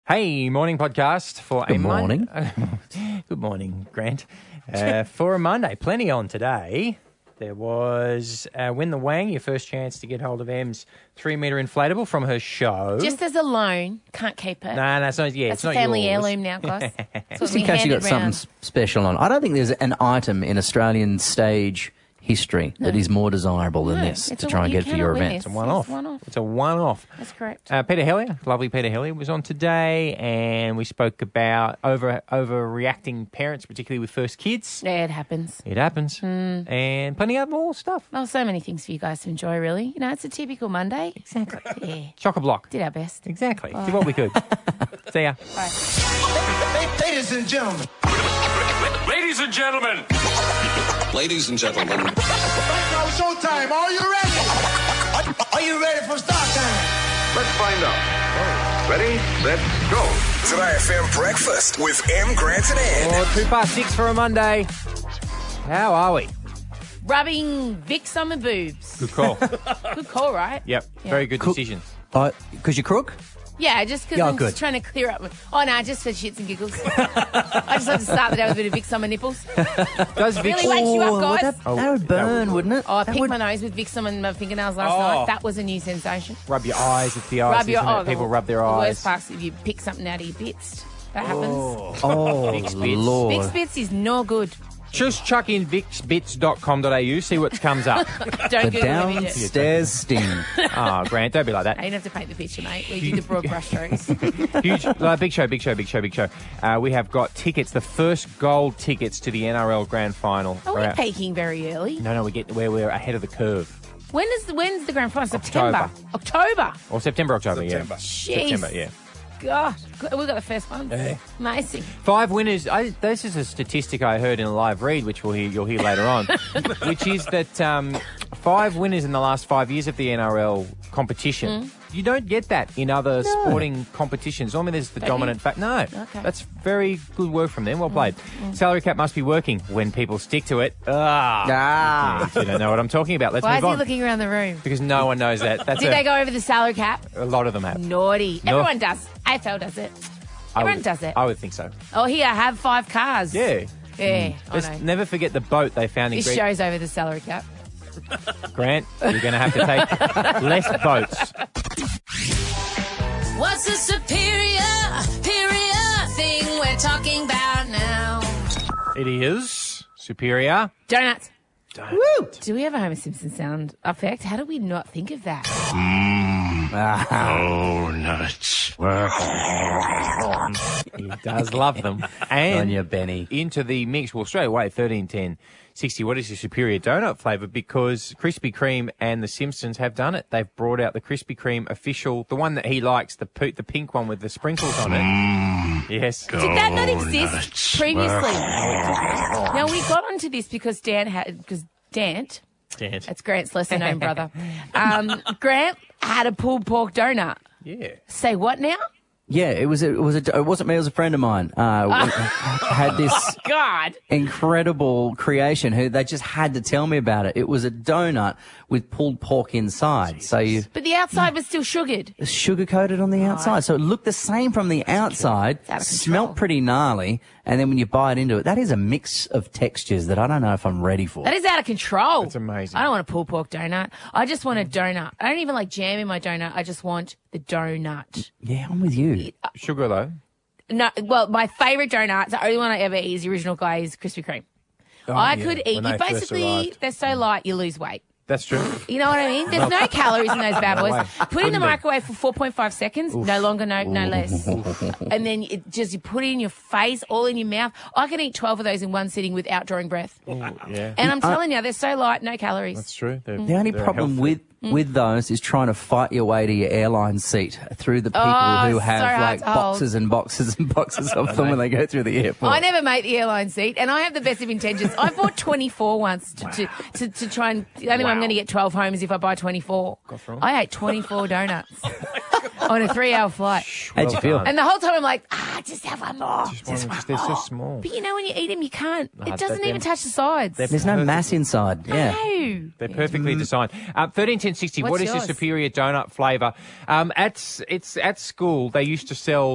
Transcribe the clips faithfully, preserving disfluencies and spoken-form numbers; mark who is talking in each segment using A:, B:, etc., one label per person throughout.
A: Hey, morning podcast for
B: Good
A: a
B: morning.
A: Mon- Good morning, Grant. Uh, for a Monday, plenty on today. There was uh, Win the Wang, your first chance to get hold of Em's three-metre inflatable from her show.
C: Just as a loan, can't keep it.
A: No, no, it's not, yeah,
C: That's
A: it's
C: a
A: not
C: family
A: yours.
C: heirloom now, guys. That's
B: Just
C: what
B: in
C: we
B: case you
C: hand
B: got
C: it
B: something
C: round.
B: s- special on. I don't think there's an item in Australian stage history that is more desirable than
C: No,
B: this
C: it's
B: to
C: a-
B: try and
C: you
B: get for your
C: cannot win
B: event.
C: this.
A: It's a one-off.
C: It's one-off.
A: It's a one-off.
C: That's correct.
A: Uh, Peter Hellier, lovely Peter Hellier, was on today, and we spoke about over overreacting parents, particularly with first kids.
C: Yeah, it happens.
A: It happens.
C: Hmm.
A: And plenty of more stuff.
C: Well, so many things for you guys to enjoy, really. You know, it's a typical Monday.
A: Exactly.
C: Yeah,
A: Chock-a-block.
C: did our best.
A: Exactly. Did what we could. See ya.
D: Ladies and gentlemen.
E: Ladies and gentlemen.
F: Ladies and gentlemen.
D: Right now, showtime. Are you ready? Are you ready for start time?
E: Let's find out. Ready, set, go.
F: Today F M Breakfast with M. Grant and Ed.
A: Well, two past six for a Monday. How are we?
C: Rubbing Vicks on my boobs.
A: Good call.
C: Good call, right?
A: Yep.
C: Yeah.
A: Very good
B: Cool.
A: decision.
B: Because you're crook?
C: Yeah, just because
B: Yeah,
C: I'm
B: good.
C: just trying to clear up. Oh, no, just for shits and giggles. I just like to start the day with a bit of Vicks on my nipples.
A: Does Vicks...
C: Really wakes you up,
B: Oh,
C: guys.
B: That,
A: Oh,
B: that would
A: that
B: burn,
A: would-
B: wouldn't it?
C: Oh, I
B: That
C: picked
B: would-
C: my nose with Vicks on my fingernails last
A: Oh.
C: night. That was a new sensation.
A: Rub your eyes. It's the eyes,
C: Rub your
A: isn't it?
C: oh, the-
A: People rub their
C: the
A: eyes.
C: worst part's if you pick something out of your bits. That happens.
B: Oh,
A: Vicks bits.
B: Lord.
C: Vicks bits is no good.
A: Just chuck in vicks bits dot com dot a u, see what comes up.
C: Don't
B: The
C: Google the midget.
B: downstairs sting.
A: Oh, Grant, don't be like
C: I
A: that.
C: didn't have to paint the picture, mate. We do the broad brushstrokes.
A: Huge, uh, big show, big show, big show, big show. Uh, we have got tickets, the first gold tickets to the N R L Grand Final.
C: Are we
A: Are out-
C: peaking very early?
A: No, no, we get where we're ahead of the curve.
C: When is the when's the grand final? September.
A: October.
C: October.
A: Or September, October,
E: September.
A: yeah.
C: Jeez.
A: September, yeah.
C: God, we got the first one. Amazing.
A: Five winners. I, this is a statistic I heard in a live read, which we'll hear, you'll hear later on, which is that um, five winners in the last five years of the N R L competition.
C: Hmm.
A: You don't get that in other sporting competitions. Normally, there's the
C: Don't
A: dominant
C: you?
A: fact. No,
C: Okay.
A: that's very good work from them. Well played. Salary cap must be working when people stick to it. Ah,
B: Ah.
A: you don't know what I'm talking about. Let's
C: Why is
A: move
C: he
A: on.
C: looking around the room?
A: Because no one knows that. That's
C: Did
A: a,
C: they go over the salary cap?
A: a lot of them have.
C: Naughty.
A: No.
C: Everyone does. A F L does it.
A: I
C: Everyone
A: would-
C: does it.
A: I would think so.
C: Oh, here, have five cars.
A: Yeah.
C: Yeah, I
A: Let's
C: know.
A: never forget the boat they found in
C: This
A: Greece.
C: show's over the salary cap.
A: Grant, you're going to have to take less boats.
G: What's the superior, superior thing we're talking about now?
A: It is Superior.
C: Donuts.
A: Woo!
C: Do we have a Homer Simpson sound effect? How do we not think of that?
E: Oh, nuts.
A: He does love them.
B: On
A: And
B: you, Benny.
A: into the mix, well, straight away, thirteen ten sixty. What is your Superior donut flavour? Because Krispy Kreme and the Simpsons have done it. They've brought out the Krispy Kreme official, the one that he likes, the po- the pink one with the sprinkles on it. Yes.
C: Did that not
E: Oh,
C: exist
E: nuts.
C: previously? Now, we got onto this because Dan had, because Dant,
A: Dan.
C: that's Grant's lesser known brother, um, Grant had a pulled pork donut.
A: Yeah.
C: Say what now?
B: Yeah, it was. A, it was. A, it wasn't me. It was a friend of mine. Uh, had this
C: God.
B: incredible creation. Who they just had to tell me about it. It was a donut with pulled pork inside. So you
C: But the outside was still sugared.
B: sugar coated on the outside, so it looked the same from the outside.
C: out of
B: Smelt
C: control.
B: pretty gnarly, and then when you bite into it, that is a mix of textures that I don't know if I'm ready for.
C: That is out of control.
A: That's amazing.
C: I don't want a pulled pork donut. I just want a donut. I don't even like jam in my donut. I just want the donut.
B: Yeah, I'm with you.
A: Sugar, though.
C: No, well, my favourite donut, the only one I ever eat is the original guy is Krispy Kreme. I
A: yeah,
C: could eat.
A: when
C: You
A: they first
C: basically,
A: arrived.
C: they're so light, you lose weight.
A: That's true.
C: You know what I mean? There's no calories in those bad boys.
A: way.
C: Put it in the
A: Couldn't be.
C: microwave for four point five seconds, no longer, no no less. And then it just you put it in your face, all in your mouth. I can eat twelve of those in one sitting without drawing breath.
A: Yeah.
C: And I'm telling you, they're so light, no calories.
A: That's true. They're,
B: The only
A: they're
B: problem
A: healthy.
B: with with those is trying to fight your way to your airline seat through the people
C: Oh,
B: who
C: so
B: have
C: hard
B: like
C: to hold.
B: boxes and boxes and boxes of them when they go through the airport.
C: I never made the airline seat, and I have the best of intentions. I bought twenty-four once to, to, to, to try and. The only way I'm going to get twelve home is if I buy twenty-four. I ate twenty-four donuts on a three-hour flight.
B: How'd you
A: Well
B: feel?
A: done.
C: And the whole time I'm like, ah, just have one more.
A: Just one- just- they're so small.
C: But you know, when you eat them, you can't.
A: Nah,
C: It doesn't
A: they're-
C: even touch the sides.
A: they're-
B: There's no mass inside. Yeah.
C: No.
A: They're perfectly designed. Uh, thirteen ten sixty.
C: What's
A: What is your
C: yours?
A: superior donut flavour? Um, at s- it's at school they used to sell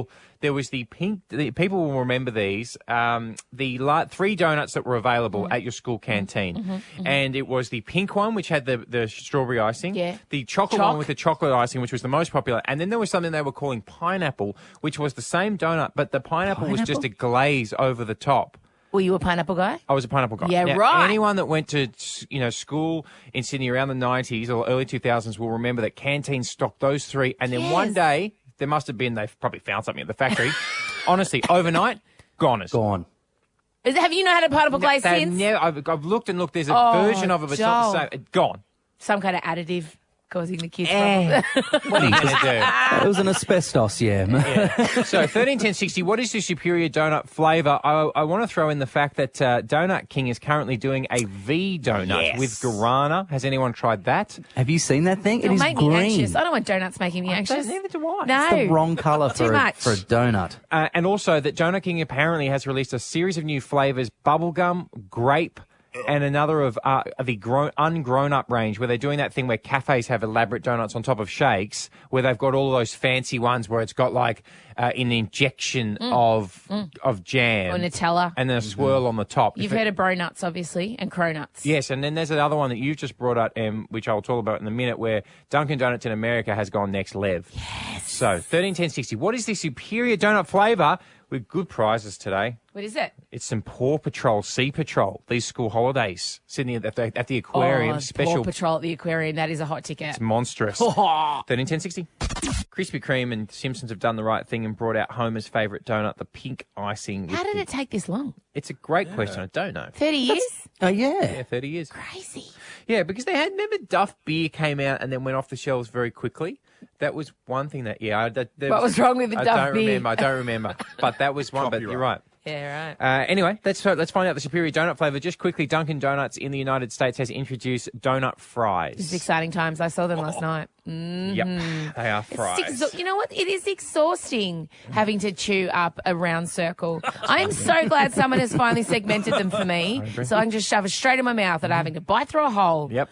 A: there was the pink, the, people will remember these, um, the la- three donuts that were available
C: Mm-hmm.
A: at your school canteen. Mm-hmm, mm-hmm. And it was the pink one, which had the, the strawberry icing.
C: Yeah.
A: The chocolate
C: Choc.
A: one with the chocolate icing, which was the most popular. And then there was something they were calling pineapple, which was the same donut, but the pineapple, was just a glaze over the top.
C: Were you a pineapple guy?
A: I was a pineapple guy.
C: Yeah,
A: Now,
C: right.
A: Anyone that went to, you know, school in Sydney around the nineties or early two thousands will remember that canteens stocked those three. And then
C: Yes.
A: one day, there must have been, they've probably found something at the factory. Honestly, overnight, goners.
B: Gone.
C: Is, have you not had a pineapple glaze
A: They
C: since?
A: never, I've, I've looked and looked. There's a
C: Oh,
A: version of it, but it's not the
C: Joel.
A: same. Gone.
C: Some kind of additive causing the kids
A: Eh.
C: problems.
A: What are you going to
B: It was an asbestos, yeah.
A: do? So, thirteen ten sixty, what is your superior donut flavour? I, I want to throw in the fact that uh, Donut King is currently doing a V donut
C: Yes.
A: with guarana. Has anyone tried that?
B: Have you seen that thing? It
C: It'll
B: is
C: make
B: green.
C: me anxious. I don't want donuts making me anxious.
A: Neither do I.
C: No.
B: It's the wrong colour
C: Too
B: for a,
C: much.
B: for a donut.
A: Uh, and also that Donut King apparently has released a series of new flavours, bubblegum, grape, and another of uh, the grown, ungrown-up range, where they're doing that thing where cafes have elaborate donuts on top of shakes, where they've got all of those fancy ones where it's got like uh, an injection of of jam.
C: Or Nutella.
A: And then a swirl on the top.
C: You've
A: If it-
C: heard of bro nuts, obviously, and cronuts.
A: Yes, and then there's another one that you've just brought up, Em, which I'll talk about in a minute, where Dunkin' Donuts in America has gone next lev. Yes. So, thirteen ten sixty. What is the superior donut flavour with good prizes today?
C: What is it?
A: It's some Paw Patrol, Sea Patrol, these school holidays. Sydney at the, at the aquarium,
C: oh,
A: special.
C: Paw Patrol at the aquarium. That is a hot ticket.
A: It's monstrous. thirteen ten sixty. Krispy Kreme and Simpsons have done the right thing and brought out Homer's favourite donut, the pink icing.
C: How
A: with
C: did
A: the-
C: it take this long?
A: It's a great question. I don't know.
C: thirty years?
B: Oh, yeah.
A: Yeah, thirty years.
C: Crazy.
A: Yeah, because they had, remember Duff beer came out and then went off the shelves very quickly? That was one thing that, yeah. I, that, there
C: What was wrong with the
A: I
C: Duff
A: don't
C: beer?
A: remember, I don't remember. But that was one, but you're right.
C: Yeah, right.
A: Uh, anyway, let's let's find out the superior donut flavour. Just quickly, Dunkin' Donuts in the United States has introduced donut fries.
C: It's exciting times. I saw them last night. Mm.
A: Yep, they are fries.
C: It's exha- you know what? It is exhausting having to chew up a round circle. I'm so glad someone has finally segmented them for me, so I can just shove it straight in my mouth without having to bite through a hole.
A: Yep.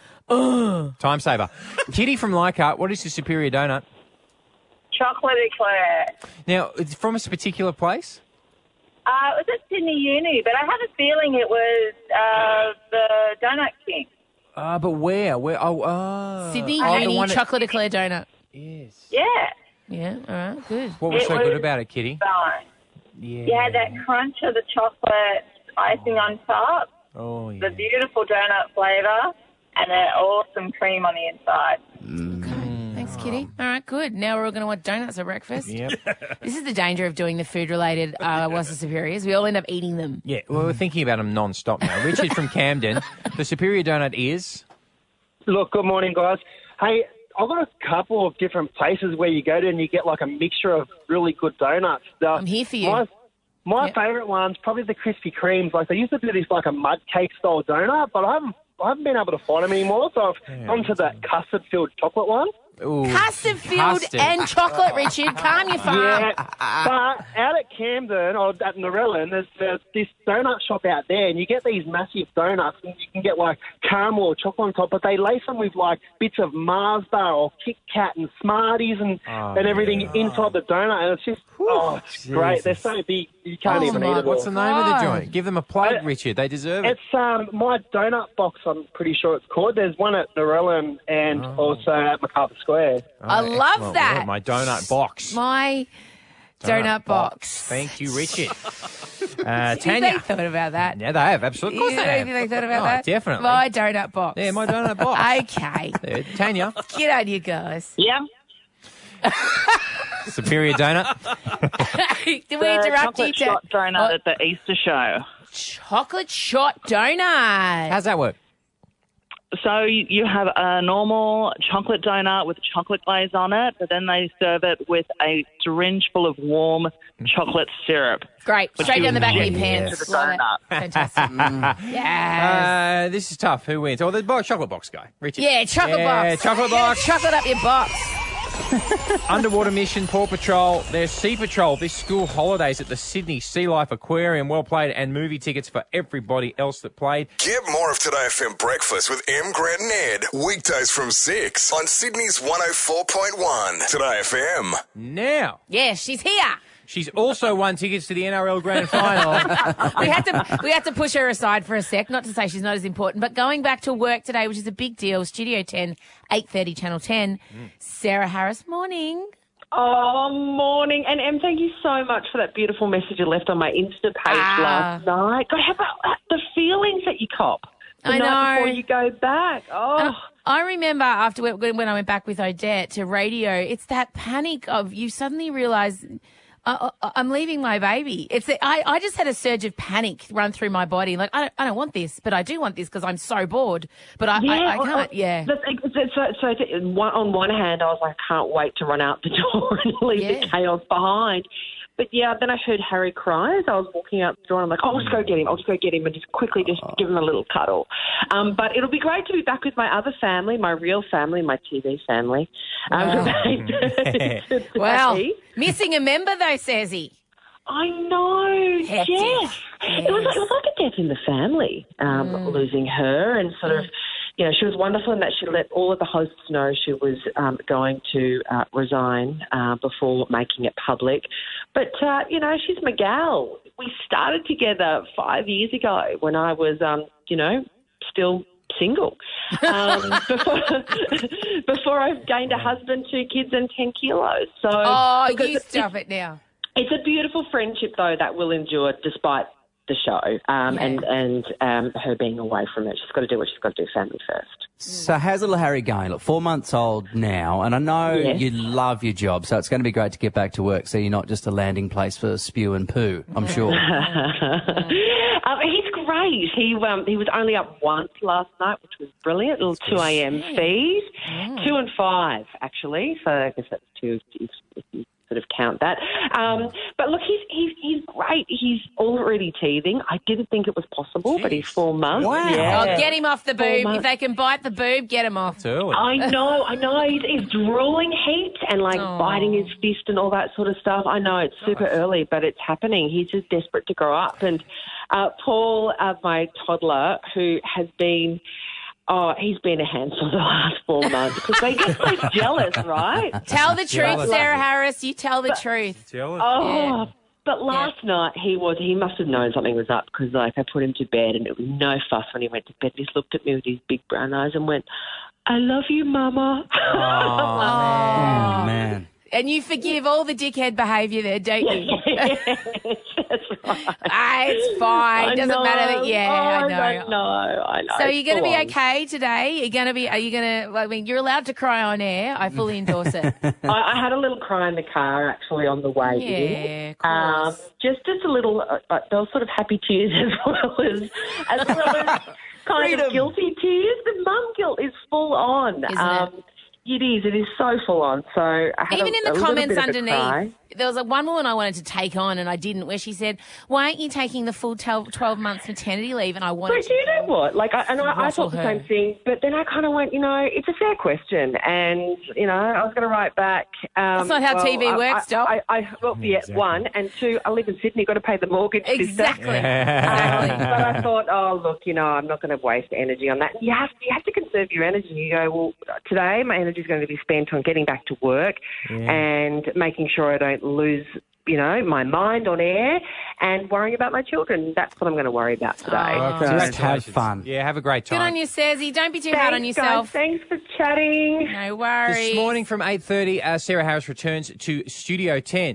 A: Time saver. Kitty from Leichhardt, what is your superior donut?
H: Chocolate eclair.
A: Now, it's from a particular place?
H: Uh, it was at Sydney Uni, but I have a feeling it was uh, the Donut King.
A: Uh, but where? Where? Oh, uh,
C: Sydney
A: oh, the
C: Uni
A: one at-
C: chocolate eclair donut.
A: Yes.
H: Yeah,
C: Yeah, all right, good.
A: What was
H: It
A: so good
H: was
A: about it, Kitty?
H: fine.
A: Yeah.
H: You had that crunch of the chocolate icing on top,
A: Oh, yeah.
H: the beautiful donut flavour, and an awesome cream on the inside.
C: Thanks, Kitty. All right, good. Now we're all going to want donuts at breakfast.
A: Yep.
C: This is the danger of doing the food-related uh, what's the superiors. We all end up eating them.
A: Yeah, well, we're thinking about them non-stop now. Richard from Camden, the superior donut is...
I: Look, good morning, guys. Hey, I've got a couple of different places where you go to and you get like a mixture of really good donuts. The-
C: I'm here for you.
I: My, my
C: Yep.
I: favourite one's probably the Krispy Kremes. Like they used to do this like a mud cake style donut, but I haven't I haven't been able to find them anymore. So I've gone to that custard filled chocolate one.
A: Ooh,
C: Custard filled
A: custard.
C: and chocolate, Richard. Calm your farm.
I: Yeah, but out at Camden or at Narellan, there's, there's this donut shop out there, and you get these massive donuts, and you can get like caramel or chocolate on top, but they lace them with like bits of Mars bar or Kit Kat and Smarties and
A: Oh,
I: and everything
A: yeah.
I: inside the donut, and it's just oh, it's great. They're so big, you can't
C: Oh
I: even
C: my
I: eat it
A: What's
I: all.
A: the name of the
C: God.
A: joint? Give them a plug,
I: Uh,
A: Richard. They deserve it.
I: It's um my donut box. I'm pretty sure it's called. There's one at Narellan and also at MacArthur Square.
C: I
A: Oh,
C: love
A: excellent
C: that.
A: word, my donut box.
C: My donut, box.
A: Thank you, Richard. Uh,
C: They
A: Tanya.
C: thought about that.
A: Yeah, they have. Absolutely. Of course
C: You
A: they
C: don't
A: have.
C: think they thought about
A: Oh,
C: that?
A: Definitely.
C: My donut box.
A: Yeah, my donut box.
C: Okay.
A: Yeah, Tanya,
C: Get on you guys.
H: Yeah.
A: superior donut.
C: Did we interrupt you?
H: chocolate shot donut
C: Oh,
H: at the Easter show.
C: chocolate shot donut.
A: How's that work?
H: So you you have a normal chocolate donut with chocolate glaze on it, but then they serve it with a syringe full of warm chocolate syrup.
C: Great. Straight
H: you
C: down the back of your
H: inject
C: pants.
H: into the
C: Love it.
H: donut.
C: Fantastic. Yes.
A: Uh, this is tough. Who wins? Oh, the box, chocolate box guy. Richard.
C: Yeah, chocolate
A: Yeah,
C: box.
A: chocolate box.
C: Chocolate up your box.
A: Underwater Mission, Paw Patrol. There's Sea Patrol. This school holidays at the Sydney Sea Life Aquarium. Well played. And movie tickets for everybody else that played.
F: Get more of Today F M Breakfast with M. Grant and Ed. Weekdays from six on Sydney's one oh four point one. Today F M.
A: Now,
C: Yeah, she's here.
A: She's also won tickets to the N R L Grand Final.
C: we had to we had to push her aside for a sec, not to say she's not as important, but going back to work today, which is a big deal, Studio ten, eight thirty, Channel ten. Mm. Sarah Harris, morning.
J: Oh, morning. And Em, thank you so much for that beautiful message you left on my Insta page
C: Ah.
J: last night. God, how about the feelings that you cop the
C: I
J: night
C: know.
J: before you go back? Oh.
C: And I remember after we- when I went back with Odette to radio, it's that panic of you suddenly realise I, I, I'm leaving my baby. It's the, I, I just had a surge of panic run through my body. Like, I don't, I don't want this, but I do want this because I'm so bored. But I,
J: Yeah,
C: I, I
J: or-
C: can't,
J: or-
C: yeah.
J: the thing- So, so, so to- one- on one hand, I was like, can't wait to run out the door and leave
C: Yeah.
J: the chaos behind. But yeah, then I heard Harry cry as I was walking out the door, and I'm like, oh, I'll just go get him. I'll just go get him and just quickly just give him a little cuddle. Um, but it'll be great to be back with my other family, my real family, my T V family. Um, today.
C: Well, missing a member though, says he.
J: I know,
C: Hectic.
J: Jeff. It was like, it was like a death in the family, um,
C: Mm.
J: losing her, and sort of, you know, she was wonderful in that she let all of the hosts know she was um, going to uh, resign uh, before making it public. But, uh, you know, she's my gal. We started together five years ago when I was, um, you know, still single. Um, before, before I gained a husband, two kids and ten kilos. So,
C: Oh,
J: because
C: you
J: it-
C: stop it now.
J: it's a beautiful friendship, though, that will endure despite the show um,
C: Yeah.
J: and and um, her being away from it. She's got to do what she's got to do, family first.
B: So how's little Harry going? Look, four months old now, and I know
J: Yes.
B: you love your job, so it's going to be great to get back to work so you're not just a landing place for spew and poo, I'm sure.
J: um, he's great. He um, he was only up once last night, which was brilliant. Little two a.m. feed. Two and five, actually. So I guess that's two if, if you sort of count that. Um, but look, he's, he's he's great. He's already teething. I didn't think it was possible, but he's four months.
B: Wow.
J: Yeah.
C: Oh, get him off the
J: Four
C: boob. If
J: months.
C: they can bite the boob, get him off.
A: It's early.
J: I know, I know. He's, he's drooling heaps and like
C: Oh.
J: biting his fist and all that sort of stuff. I know it's super early, but it's happening. He's just desperate to grow up. And uh, Paul, uh, my toddler, who has been, oh, he's been a handful the last four months because they get so jealous, right?
C: Tell the truth,
A: Jealous.
C: Sarah Harris. You tell the truth.
A: Jealous.
J: Oh, but last night he was, he must have known something was up because like I put him to bed and it was no fuss when he went to bed. He just looked at me with his big brown eyes and went, I love you, Mama.
B: Oh, man.
C: And you forgive all the dickhead behaviour there, don't you?
J: Yes, that's right.
C: Ah, it's fine.
J: I
C: Doesn't
J: know.
C: matter that. Yeah,
J: oh,
C: I know.
J: I don't know. I know.
C: So you're going to be
J: Full on.
C: okay today? You're going to be? Are you going to? I mean, you're allowed to cry on air. I fully endorse it.
J: I, I had a little cry in the car actually on the way in.
C: Yeah, of course.
J: Um, just just a little. Uh, uh, they were sort of happy tears as well as as well as kind
B: Freedom.
J: of guilty tears. The mum guilt is full on.
C: Isn't
J: um,
C: it?
J: It is. It is so full on. So I had
C: Even
J: a,
C: in
J: a
C: the
J: little
C: comments
J: bit of a
C: underneath,
J: cry.
C: there was a one woman I wanted to take on and I didn't, where she said, "Why aren't you taking the full twelve months maternity leave?" And I wanted
J: But
C: to.
J: do you know what? Like, I, and I, I
C: Ruffle
J: thought the
C: her.
J: same thing, but then I kind of went, you know, it's a fair question, and you know, I was going to write back. Um,
C: That's not how
J: well,
C: T V
J: I-
C: works,
J: I,
C: Doc.
J: I, I, well, yeah,
A: Exactly.
J: one and two. I live in Sydney, got to pay the mortgage. sister.
C: Exactly.
J: Um,
C: exactly.
J: but I thought, oh look, you know, I'm not going to waste energy on that. You have you have to conserve your energy. You go, well, today my energy is going to be spent on getting back to work and making sure I don't lose, you know, my mind on air and worrying about my children. That's what I'm going to worry about today.
C: Oh.
J: So-
B: Just have fun.
A: Yeah, have a great time.
C: Good on you, Sassy. Don't be too hard on
J: Thanks,
C: yourself.
J: Guys. Thanks for chatting.
C: No worries.
A: This morning from eight thirty, uh, Sarah Harris returns to Studio ten.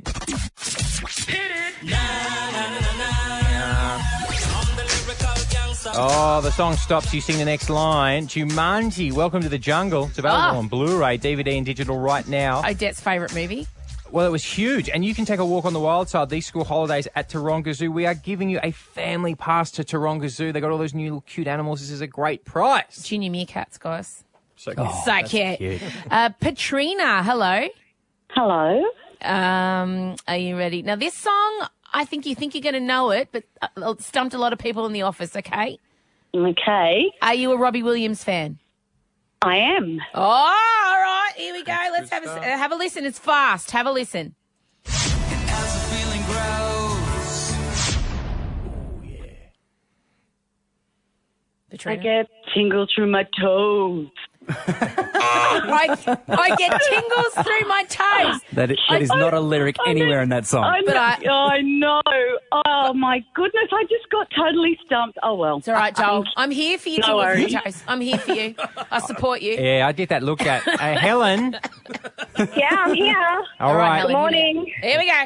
A: Oh, the song stops. You sing the next line. Jumanji, Welcome to the Jungle. It's available
C: Ah.
A: on Blu-ray, D V D and digital right now.
C: Odette's favourite movie.
A: Well, it was huge. And you can take a walk on the wild side these school holidays at Taronga Zoo. We are giving you a family pass to Taronga Zoo. They got all those new little cute animals. This is a great price.
C: Junior meerkats, guys.
A: So
C: so cute. Uh, Patrina, hello.
J: Hello.
C: Um, are you ready? Now, this song, I think you think you're going to know it, but uh, it stumped a lot of people in the office, okay?
J: Okay.
C: Are you a Robbie Williams fan?
J: I am.
C: Oh, all right. Here we go. Let's have a, uh, have a listen. It's fast. Have a listen.
J: I get tingles through my toes.
C: I, I get tingles through my toes.
B: That is, that is not a lyric anywhere in that song.
K: I know,
C: But I-
K: I know. Oh, my goodness. I just got totally stumped. Oh, well.
C: It's all right, Joel. I'm here for you,
K: No
C: tingles through
K: worries.
C: your toes. I'm here for you. I support you.
A: Yeah, I get that look at. Uh, Helen.
K: Yeah, I'm here.
A: All right.
C: Helen,
K: Good morning.
C: Here we go.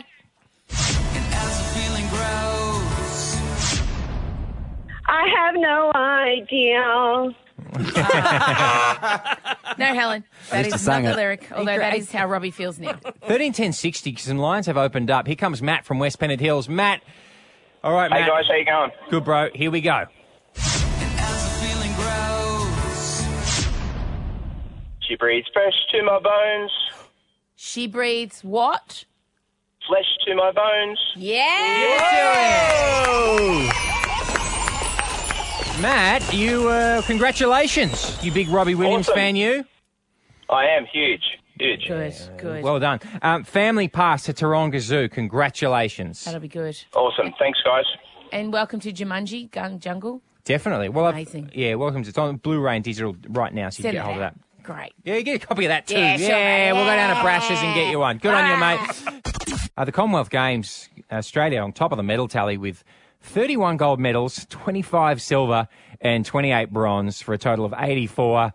K: I have no idea.
C: No, Helen. That
B: used to
C: is not
B: sing
C: the
B: it.
C: lyric, although that is how Robbie feels now.
A: thirteen ten sixty, because some lines have opened up. Here comes Matt from West Pennant Hills. Matt. All right, Matt.
E: Hey guys, how you going?
A: Good, bro. Here we go.
E: She breathes fresh to my bones,
C: She breathes what?
E: flesh to my bones.
C: Yeah.
A: Matt, you, uh, congratulations. You big Robbie Williams
E: Awesome.
A: fan, you?
E: I am huge, huge.
C: Good, good.
A: Well done. Um, family pass to Taronga Zoo. Congratulations.
C: That'll be good.
E: Awesome. Thanks, guys.
C: And welcome to Jumanji Gung Jungle.
A: Definitely. Well, I've-
C: Amazing.
A: yeah, welcome to it's on Blu-ray and digital right now, so you
C: Send
A: can get
C: it
A: hold of
C: out.
A: that.
C: Great.
A: Yeah, you get a copy of that too.
C: Yeah, sure, mate.
A: we'll go down to Brash's and get you one. Good on you,
C: Ah.
A: mate. Uh, the Commonwealth Games, Australia on top of the medal tally with thirty-one gold medals, twenty-five silver and twenty-eight bronze for a total of eighty-four.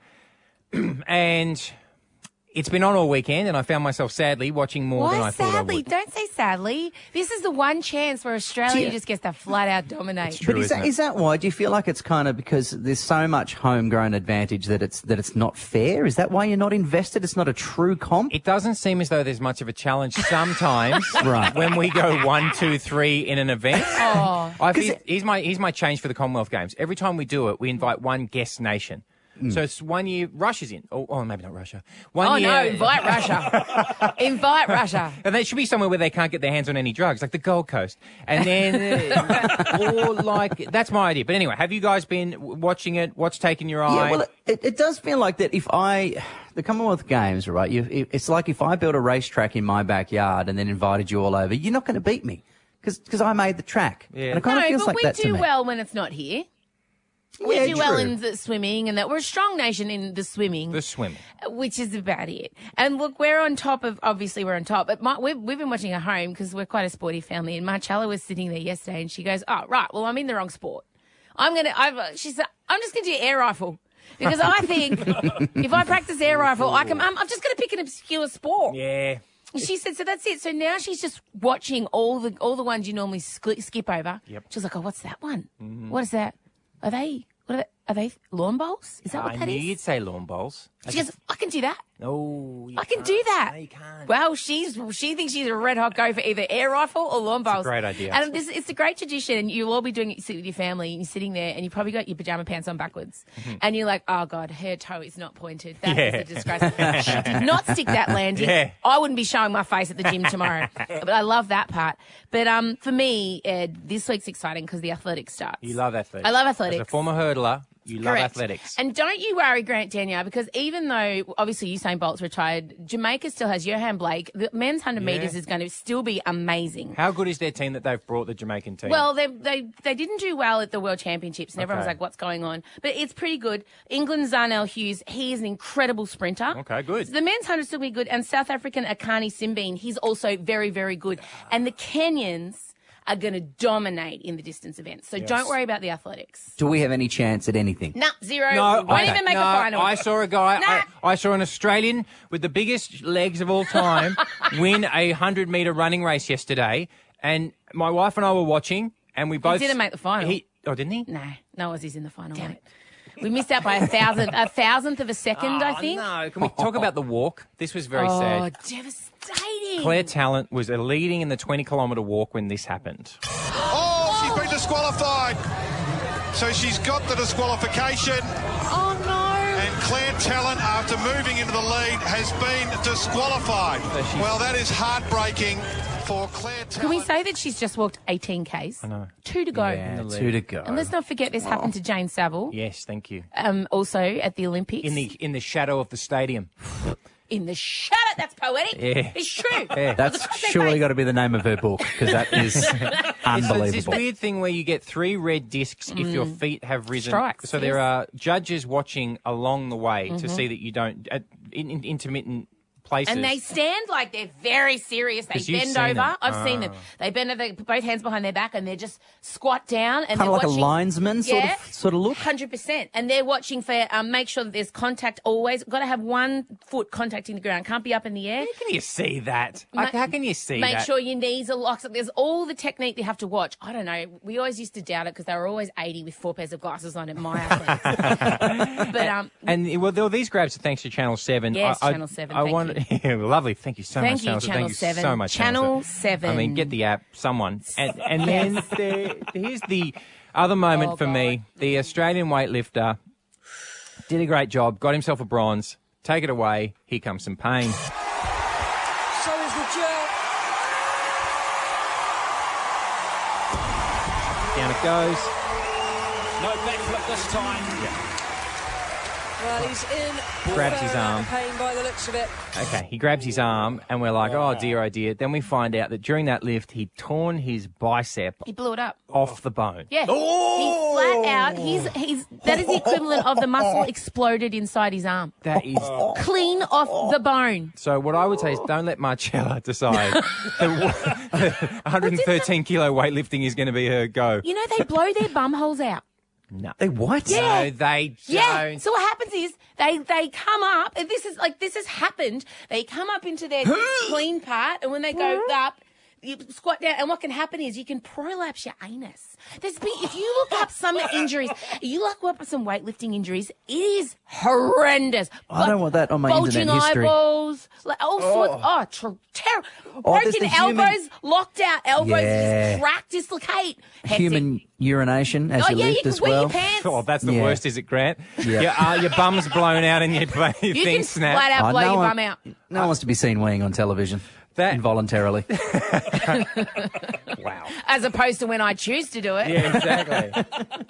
A: And it's been on all weekend, and I found myself sadly watching more than
C: Why
A: I thought I
C: sadly?
A: would.
C: Don't say sadly. This is the one chance where Australia
B: Yeah.
C: just gets to flat out dominate.
A: true.
B: But is
A: isn't
B: that,
A: it?
B: is that why? Do you feel like it's kind of because there's so much homegrown advantage that it's that it's not fair? Is that why you're not invested? It's not a true comp?
A: It doesn't seem as though there's much of a challenge sometimes
B: Right.
A: when we go one, two, three in an event.
C: Oh.
A: I feel, here's my here's my change for the Commonwealth Games. Every time we do it, we invite one guest nation. So it's one year Russia's in. Oh, oh maybe not Russia. One
C: Oh,
A: year,
C: no, invite Russia. Invite Russia.
A: And they should be somewhere where they can't get their hands on any drugs, like the Gold Coast. And then, uh, or like, that's my idea. But anyway, have you guys been w- watching it? What's taken your eye?
B: Yeah, well, it, it does feel like that if I, the Commonwealth Games, right, you, it- it's like if I built a racetrack in my backyard and then invited you all over, you're not going to beat me because I made the track.
A: Yeah.
B: And it kind
C: No,
B: of feels
C: but
B: like
C: we
B: that to
C: do
B: me.
C: well when it's not here. We
B: Yeah,
C: do well
B: true.
C: in the swimming, and that we're a strong nation in the swimming.
A: the swimming.
C: Which is about it. And look, we're on top of, obviously we're on top, but my, we've, we've been watching at home because we're quite a sporty family. And Marcella was sitting there yesterday and she goes, oh, right, well, I'm in the wrong sport. I'm going to, I've, she said, I'm just going to do air rifle. Because I think if I practice air rifle, I can, I'm, I'm just going to pick an obscure sport.
A: Yeah.
C: And she said, so that's it. So now she's just watching all the, all the ones you normally sk- skip over.
A: Yep.
C: She was like, oh, what's that one? What is that? Are they, what are they? Are they lawn bowls? Is that what
A: I
C: that
A: knew
C: is?
A: you'd say lawn bowls.
C: She goes, I can do that.
A: No, you
C: I can
A: can't.
C: do that.
A: No, you can't.
C: Well, she's she thinks she's a red hot go for either air rifle or lawn bowls.
A: great idea.
C: And this, it's a great tradition, and you'll all be doing it. You sit with your family, and you're sitting there, and you probably got your pajama pants on backwards, and you're like, "Oh God, her toe is not pointed. That is
A: Yeah.
C: a disgrace. She did not stick that landing.
A: Yeah.
C: I wouldn't be showing my face at the gym tomorrow." But I love that part. But um, for me, Ed, this week's exciting because the athletics starts.
A: You love athletics.
C: I love athletics.
A: As a former hurdler, you love
C: Correct.
A: athletics.
C: And don't you worry, Grant Danielle, because even though obviously Usain Bolt's retired, Jamaica still has Johan Blake. The men's one hundred
A: Yeah.
C: metres is going to still be amazing.
A: How good is their team that they've brought the Jamaican team?
C: Well, they, they they didn't do well at the World Championships, and everyone was
A: Okay.
C: like, what's going on? But it's pretty good. England's Zarnell Hughes, he is an incredible sprinter.
A: Okay, good.
C: So the men's one hundred still be good. And South African Akani Simbine, he's also very, very good. And the Kenyans are going to dominate in the distance events. So don't worry about the athletics.
B: Do we have any chance at anything?
C: Nah, zero.
A: No,
C: Won't
A: okay.
C: even make
A: no,
C: a final.
A: I saw a guy.
C: Nah.
A: I, I saw an Australian with the biggest legs of all time win a hundred meter running race yesterday, and my wife and I were watching, and we both
C: didn't make the final.
A: He, oh, didn't he?
C: No, no Aussies in the final, mate. We missed out by a thousand, a thousandth of a second, I
A: Oh,
C: think.
A: no, can we talk about the walk? This was very
C: oh,
A: sad.
C: devastating.
A: Claire Talent was leading in the twenty kilometre walk when this happened.
D: Oh, she's been disqualified. So she's got the disqualification.
C: Oh, no.
D: And Claire Talent, after moving into the lead, has been disqualified.
A: she's-
D: Well, that is heartbreaking for Claire Talent.
C: Can we say that she's just walked eighteen kays? I
A: know.
C: Two to go.
B: Yeah, two to go.
C: And let's not forget this happened to Jane Saville,
A: Yes, thank you.
C: um, also at the Olympics.
A: In the in the shadow of the stadium.
C: in the shadow. That's poetic.
B: Yeah.
C: It's true.
B: Yeah. That's surely got to be the name of her book because that is
A: It's,
B: unbelievable.
A: it's this weird thing where you get three red discs if your
C: Mm.
A: feet have risen.
C: Strikes,
A: so there
C: yes.
A: are judges watching along the way to
C: Mhm.
A: see that you don't at in, in intermittent places.
C: And they stand like they're very serious. They
A: 'Cause you've
C: bend
A: seen
C: over.
A: them.
C: I've seen them.
A: Ah.
C: They bend over, they put both hands behind their back, and they're just squat down. And
B: Kind
C: they're
B: of like a
C: watching,
B: linesman sort
C: yeah,
B: of sort of look.
C: Hundred percent. And they're watching for um, make sure that there's contact always. Got to have one foot contacting the ground. Can't be up in the air.
A: How can you see that? Like, how can you see
C: Make
A: that?
C: sure your knees are locked. There's all the technique you have to watch. I don't know. We always used to doubt it because they were always eighty with four pairs of glasses on at my athletes. But um,
A: And well, there were these grabs thanks to Channel Seven.
C: Yes,
A: I, I-
C: Channel seven,
A: I
C: thank
A: want, yeah, lovely. Thank you so
C: Thank
A: much,
C: you,
A: Channel Seven.
C: Channel
A: Thank you
C: seven.
A: so much,
C: Channel seven.
A: I mean, get the app, someone. And, and then there, here's the other moment
C: Oh,
A: for me. The Australian weightlifter did a great job, got himself a bronze. Take it away. Here comes some pain.
L: So is the jerk.
A: Down it goes.
L: No backflip this time.
A: Yeah.
L: Well, he's in.
A: Grabs
L: a
A: his
L: fair amount
A: arm.
L: of Pain by the looks of it.
A: Okay, he grabs his arm, and we're like, oh, dear, oh, dear. Then we find out that during that lift, he'd torn his bicep
C: he blew it up.
A: off the bone.
C: Yeah, he's flat out. He's he's that is the equivalent of the muscle exploded inside his arm.
A: That is
C: Clean off the bone.
A: So what I would say is don't let Marcella decide that one hundred thirteen kilo weightlifting is going to be her go.
C: You know they blow their bum holes out.
A: No.
B: They what?
C: Yeah.
A: No, they don't.
C: Yeah. So what happens is they they come up, and this is like this has happened. They come up into their clean part, and when they go up, you squat down, and what can happen is you can prolapse your anus. There's been, if you look up some injuries, you look up some weightlifting injuries, it is horrendous.
B: I don't want that on my
C: Bulging
B: internet history.
C: eyeballs, like all sorts. Oh, ter- terrible.
B: Oh, there's
C: Broken
B: the human-
C: elbows, locked out elbows,
B: Yeah.
C: just crack, dislocate. Hectic.
B: Human urination as
C: Oh,
B: you
C: yeah, you
B: lift
C: can
B: as
C: wear your
B: well.
C: pants.
A: Oh, that's the
B: Yeah.
A: worst, is it, Grant?
B: Yeah.
A: Your, uh, your bum's blown out and your, your
C: You
A: thing
C: can
A: snapped.
C: flat out
B: Oh,
C: blow
B: no
C: your
B: one-
C: bum out.
B: No one wants to be seen weeing on television
A: That-
B: involuntarily.
A: Wow.
C: As opposed to when I choose to do it.
A: Yeah, exactly.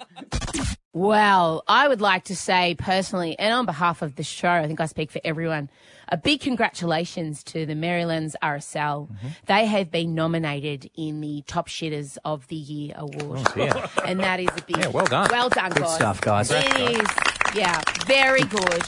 C: Well, I would like to say personally, and on behalf of the show, I think I speak for everyone, a big congratulations to the Marylands R S L.
A: Mm-hmm.
C: They have been nominated in the Top Shitters of the Year award.
A: Oh, dear.
C: And that is a big...
A: Yeah, well done.
C: Well done,
B: Good
C: guys.
B: stuff, guys.
C: It is, yeah, very good.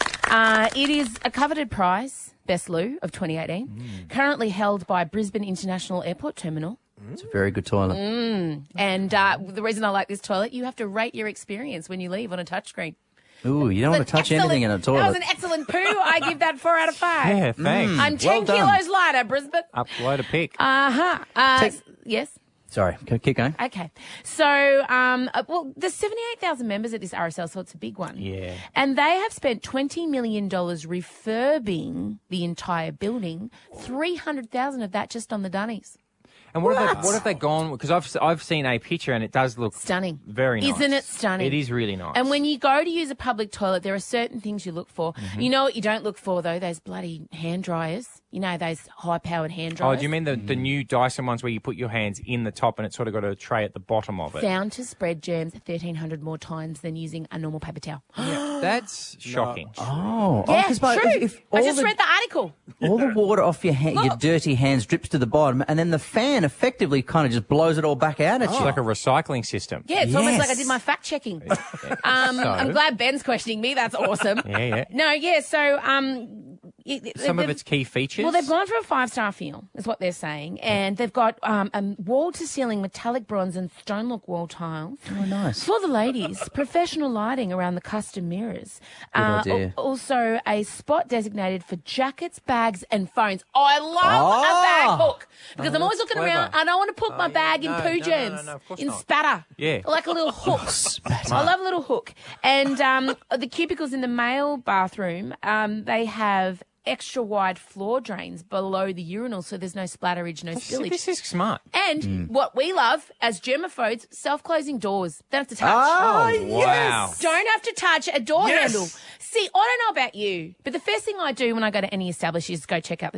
C: Uh, it is a coveted prize, Best Loo of twenty eighteen,
A: Mm.
C: currently held by Brisbane International Airport Terminal.
B: It's a very good toilet.
C: Mm. And uh, the reason I like this toilet, you have to rate your experience when you leave on a touchload.
B: Ooh, you don't want to touch anything in a
C: That was
B: toilet.
C: an excellent poo. I give that four out of five.
A: Yeah, thanks.
B: Mm.
C: I'm ten
B: Well done.
C: kilos lighter, Brisbane.
A: Upload a pic.
C: Uh-huh. Uh
B: Take-
C: Yes.
B: Sorry, go- keep going.
C: Okay. So, um, uh, well, there's seventy-eight thousand members at this R S L, so it's a big one.
A: Yeah.
C: And they have spent twenty million dollars refurbing the entire building, three hundred thousand dollars of that just on the dunnies.
A: And what, have they, what have they gone? Because I've I've seen a picture and it does look
C: Stunning.
A: very nice.
C: Isn't it stunning?
A: It is really nice.
C: And when you go to use a public toilet, there are certain things you look for.
A: Mm-hmm.
C: You know what you don't look for, though? Those bloody hand dryers. You know, those high-powered hand
A: Oh,
C: dryers.
A: do you mean the, the new Dyson ones where you put your hands in the top and it's sort of got a tray at the bottom of it?
C: Found to spread germs thirteen hundred more times than using a normal paper towel.
A: That's shocking.
B: Oh,
C: Yeah,
B: oh, 'cause, mate,
C: true.
B: if, if
C: I
B: all
C: just
B: the,
C: read the article.
B: all the water off your ha- your dirty hands drips to the bottom, and then the fan effectively kind of just blows it all back out at
A: It's
B: you.
A: like a recycling system.
C: Yeah, it's almost like I
B: Yes.
C: did my fact checking. Um,
A: So?
C: I'm glad Ben's questioning me. That's awesome.
A: Yeah, yeah.
C: No, yeah. So, um, it-
A: Some of
C: they've-
A: its key features.
C: Well, they've gone for a five-star feel, is what they're saying, and they've got um, um, wall-to-ceiling metallic bronze and stone-look wall tiles.
B: Oh, nice.
C: For the ladies, professional lighting around the custom mirrors.
B: Good
C: Uh,
B: idea.
C: al- Also, a spot designated for jackets, bags, and phones. I love
B: Oh.
C: a bag hook because
A: Oh,
C: I'm always
A: that's
C: looking
A: clever.
C: around. I don't want to put
A: Oh,
C: my
A: yeah.
C: bag in
A: No,
C: poo
A: no, no,
C: germs,
A: no, no, of course
C: in
A: not.
C: spatter.
A: Yeah.
C: I like a little hook. I love a little hook. And um, the cubicles in the male bathroom, um, they have extra wide floor drains below the urinal so there's no splatterage, no
A: See,
C: spillage.
A: this is smart.
C: And what we love as germaphobes, self-closing doors. Don't have to touch.
B: Oh,
A: wow.
C: Don't have to touch a door
B: Yes.
C: handle. See, I don't know about you, but the first thing I do when I go to any establishment is go check out the dunny.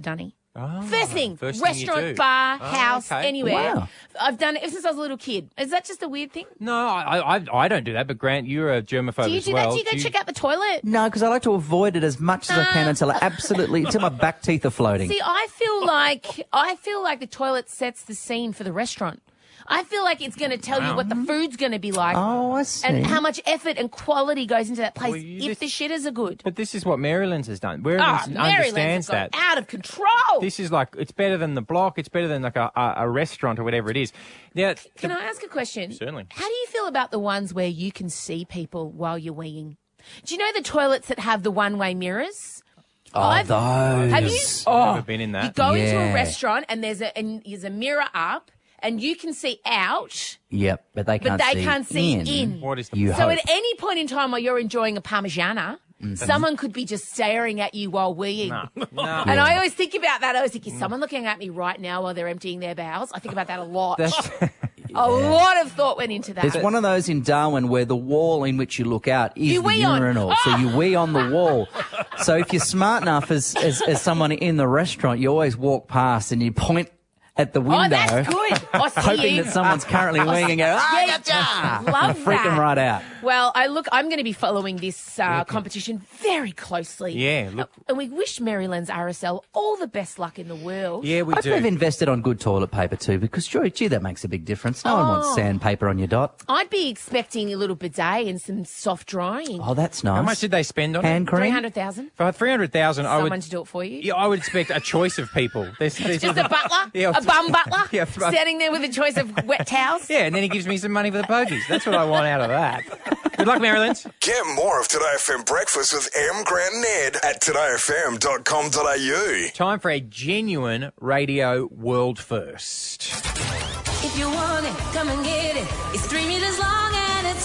A: Oh,
C: First thing,
A: first thing you do.
C: restaurant, bar,
A: Oh,
C: house,
A: okay.
C: anywhere.
B: Wow.
C: I've done it ever since I was a little kid. Is that just a weird thing?
A: No, I, I I don't do that. But Grant, you're a germaphobe
C: Do you
A: as
C: do
A: well.
C: that? Do you go check out the toilet?
B: No, because I like to avoid it as much as I can until I absolutely until my back teeth are floating.
C: See, I feel like I feel like the toilet sets the scene for the restaurant. I feel like it's going to tell you what the food's going to be like.
B: Oh, I see.
C: And how much effort and quality goes into that place
A: Well, you
C: if
A: just-
C: the shitters are good.
A: But this is what Maryland's has done.
C: Ah,
A: Maryland's
C: Maryland's
A: understands
C: has gone
A: that.
C: out of control.
A: This is like, it's better than the block. It's better than like a, a, a restaurant or whatever it is. Now,
C: Can I ask a question?
A: Certainly.
C: How do you feel about the ones where you can see people while you're weeing? Do you know the toilets that have the one-way mirrors?
B: Oh,
C: I've-
B: those.
C: Have you?
A: I've never been in that.
C: You go into
B: Yeah.
C: a restaurant and there's a and there's a mirror up and you can see out,
B: Yep, but they
C: but
B: can't
C: they
B: see
C: can't see
B: in.
C: in.
A: What is the
B: You
C: So
B: hope.
C: at any point in time while you're enjoying a Parmigiana, someone could be just staring at you while weeing.
A: No, no.
C: And I always think about that. I always think, is someone looking at me right now while they're emptying their bowels? I think about that a lot.
B: That's-
C: A lot of thought went into that.
B: There's one of those in Darwin where the wall in which you look out is
C: You
B: the
C: wee on.
B: urinal. So you wee on the wall. So if you're smart enough as, as, as someone in the restaurant, you always walk past and you point at the window.
C: Oh, that's good. I see
B: hoping
C: you.
B: that someone's currently weeing and go, ah,
C: Yeah,
B: gotcha.
C: love
B: Freak them
C: that.
B: right out.
C: Well, I look. I'm going to be following this uh, competition very closely.
A: Yeah, look.
C: Uh, and we wish Maryland's R S L all the best luck in the world.
A: Yeah, we
B: I hope
A: do.
B: they've invested on good toilet paper too, because gee, gee, that makes a big difference. No one
C: Oh.
B: wants sandpaper on your dot.
C: I'd be expecting a little bidet and some soft drying.
B: Oh, that's nice.
A: How much did they spend on
B: Hand
A: it?
C: Three
B: cream?
C: hundred thousand.
A: For three hundred thousand, I
C: Someone
A: would.
C: to do it for you.
A: Yeah, I would expect a choice of people. There's, there's
C: Just a butler,
A: Yeah,
C: a bum butler,
A: Yeah, right.
C: standing there with a choice of wet towels.
A: Yeah, and then he gives me some money for the pokies. That's what I want out of that. Good luck, Maryland.
F: Get more of Today F M Breakfast with M, Grant and Ed at today f m dot com dot a u.
A: Time for a genuine radio world first.
G: If you want it, come and get it. It's three meters long and it's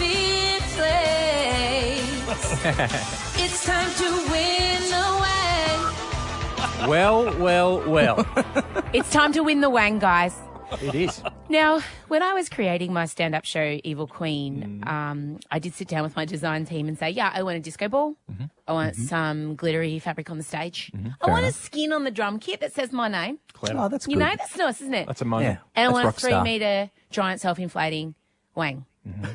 G: self-inflates. It's time to win away.
A: Well, well, well.
C: It's time to win the wang, guys.
A: It is.
C: Now, when I was creating my stand-up show, Evil Queen, um, I did sit down with my design team and say, yeah, I want a disco ball. I want some glittery fabric on the stage. I want a skin on the drum kit that says my name.
B: Oh, that's
C: You
B: good.
C: know, that's nice, isn't it?
A: That's a moment.
B: Yeah.
C: And I
B: That's
C: want a
B: rock star.
C: three-metre giant self-inflating wang.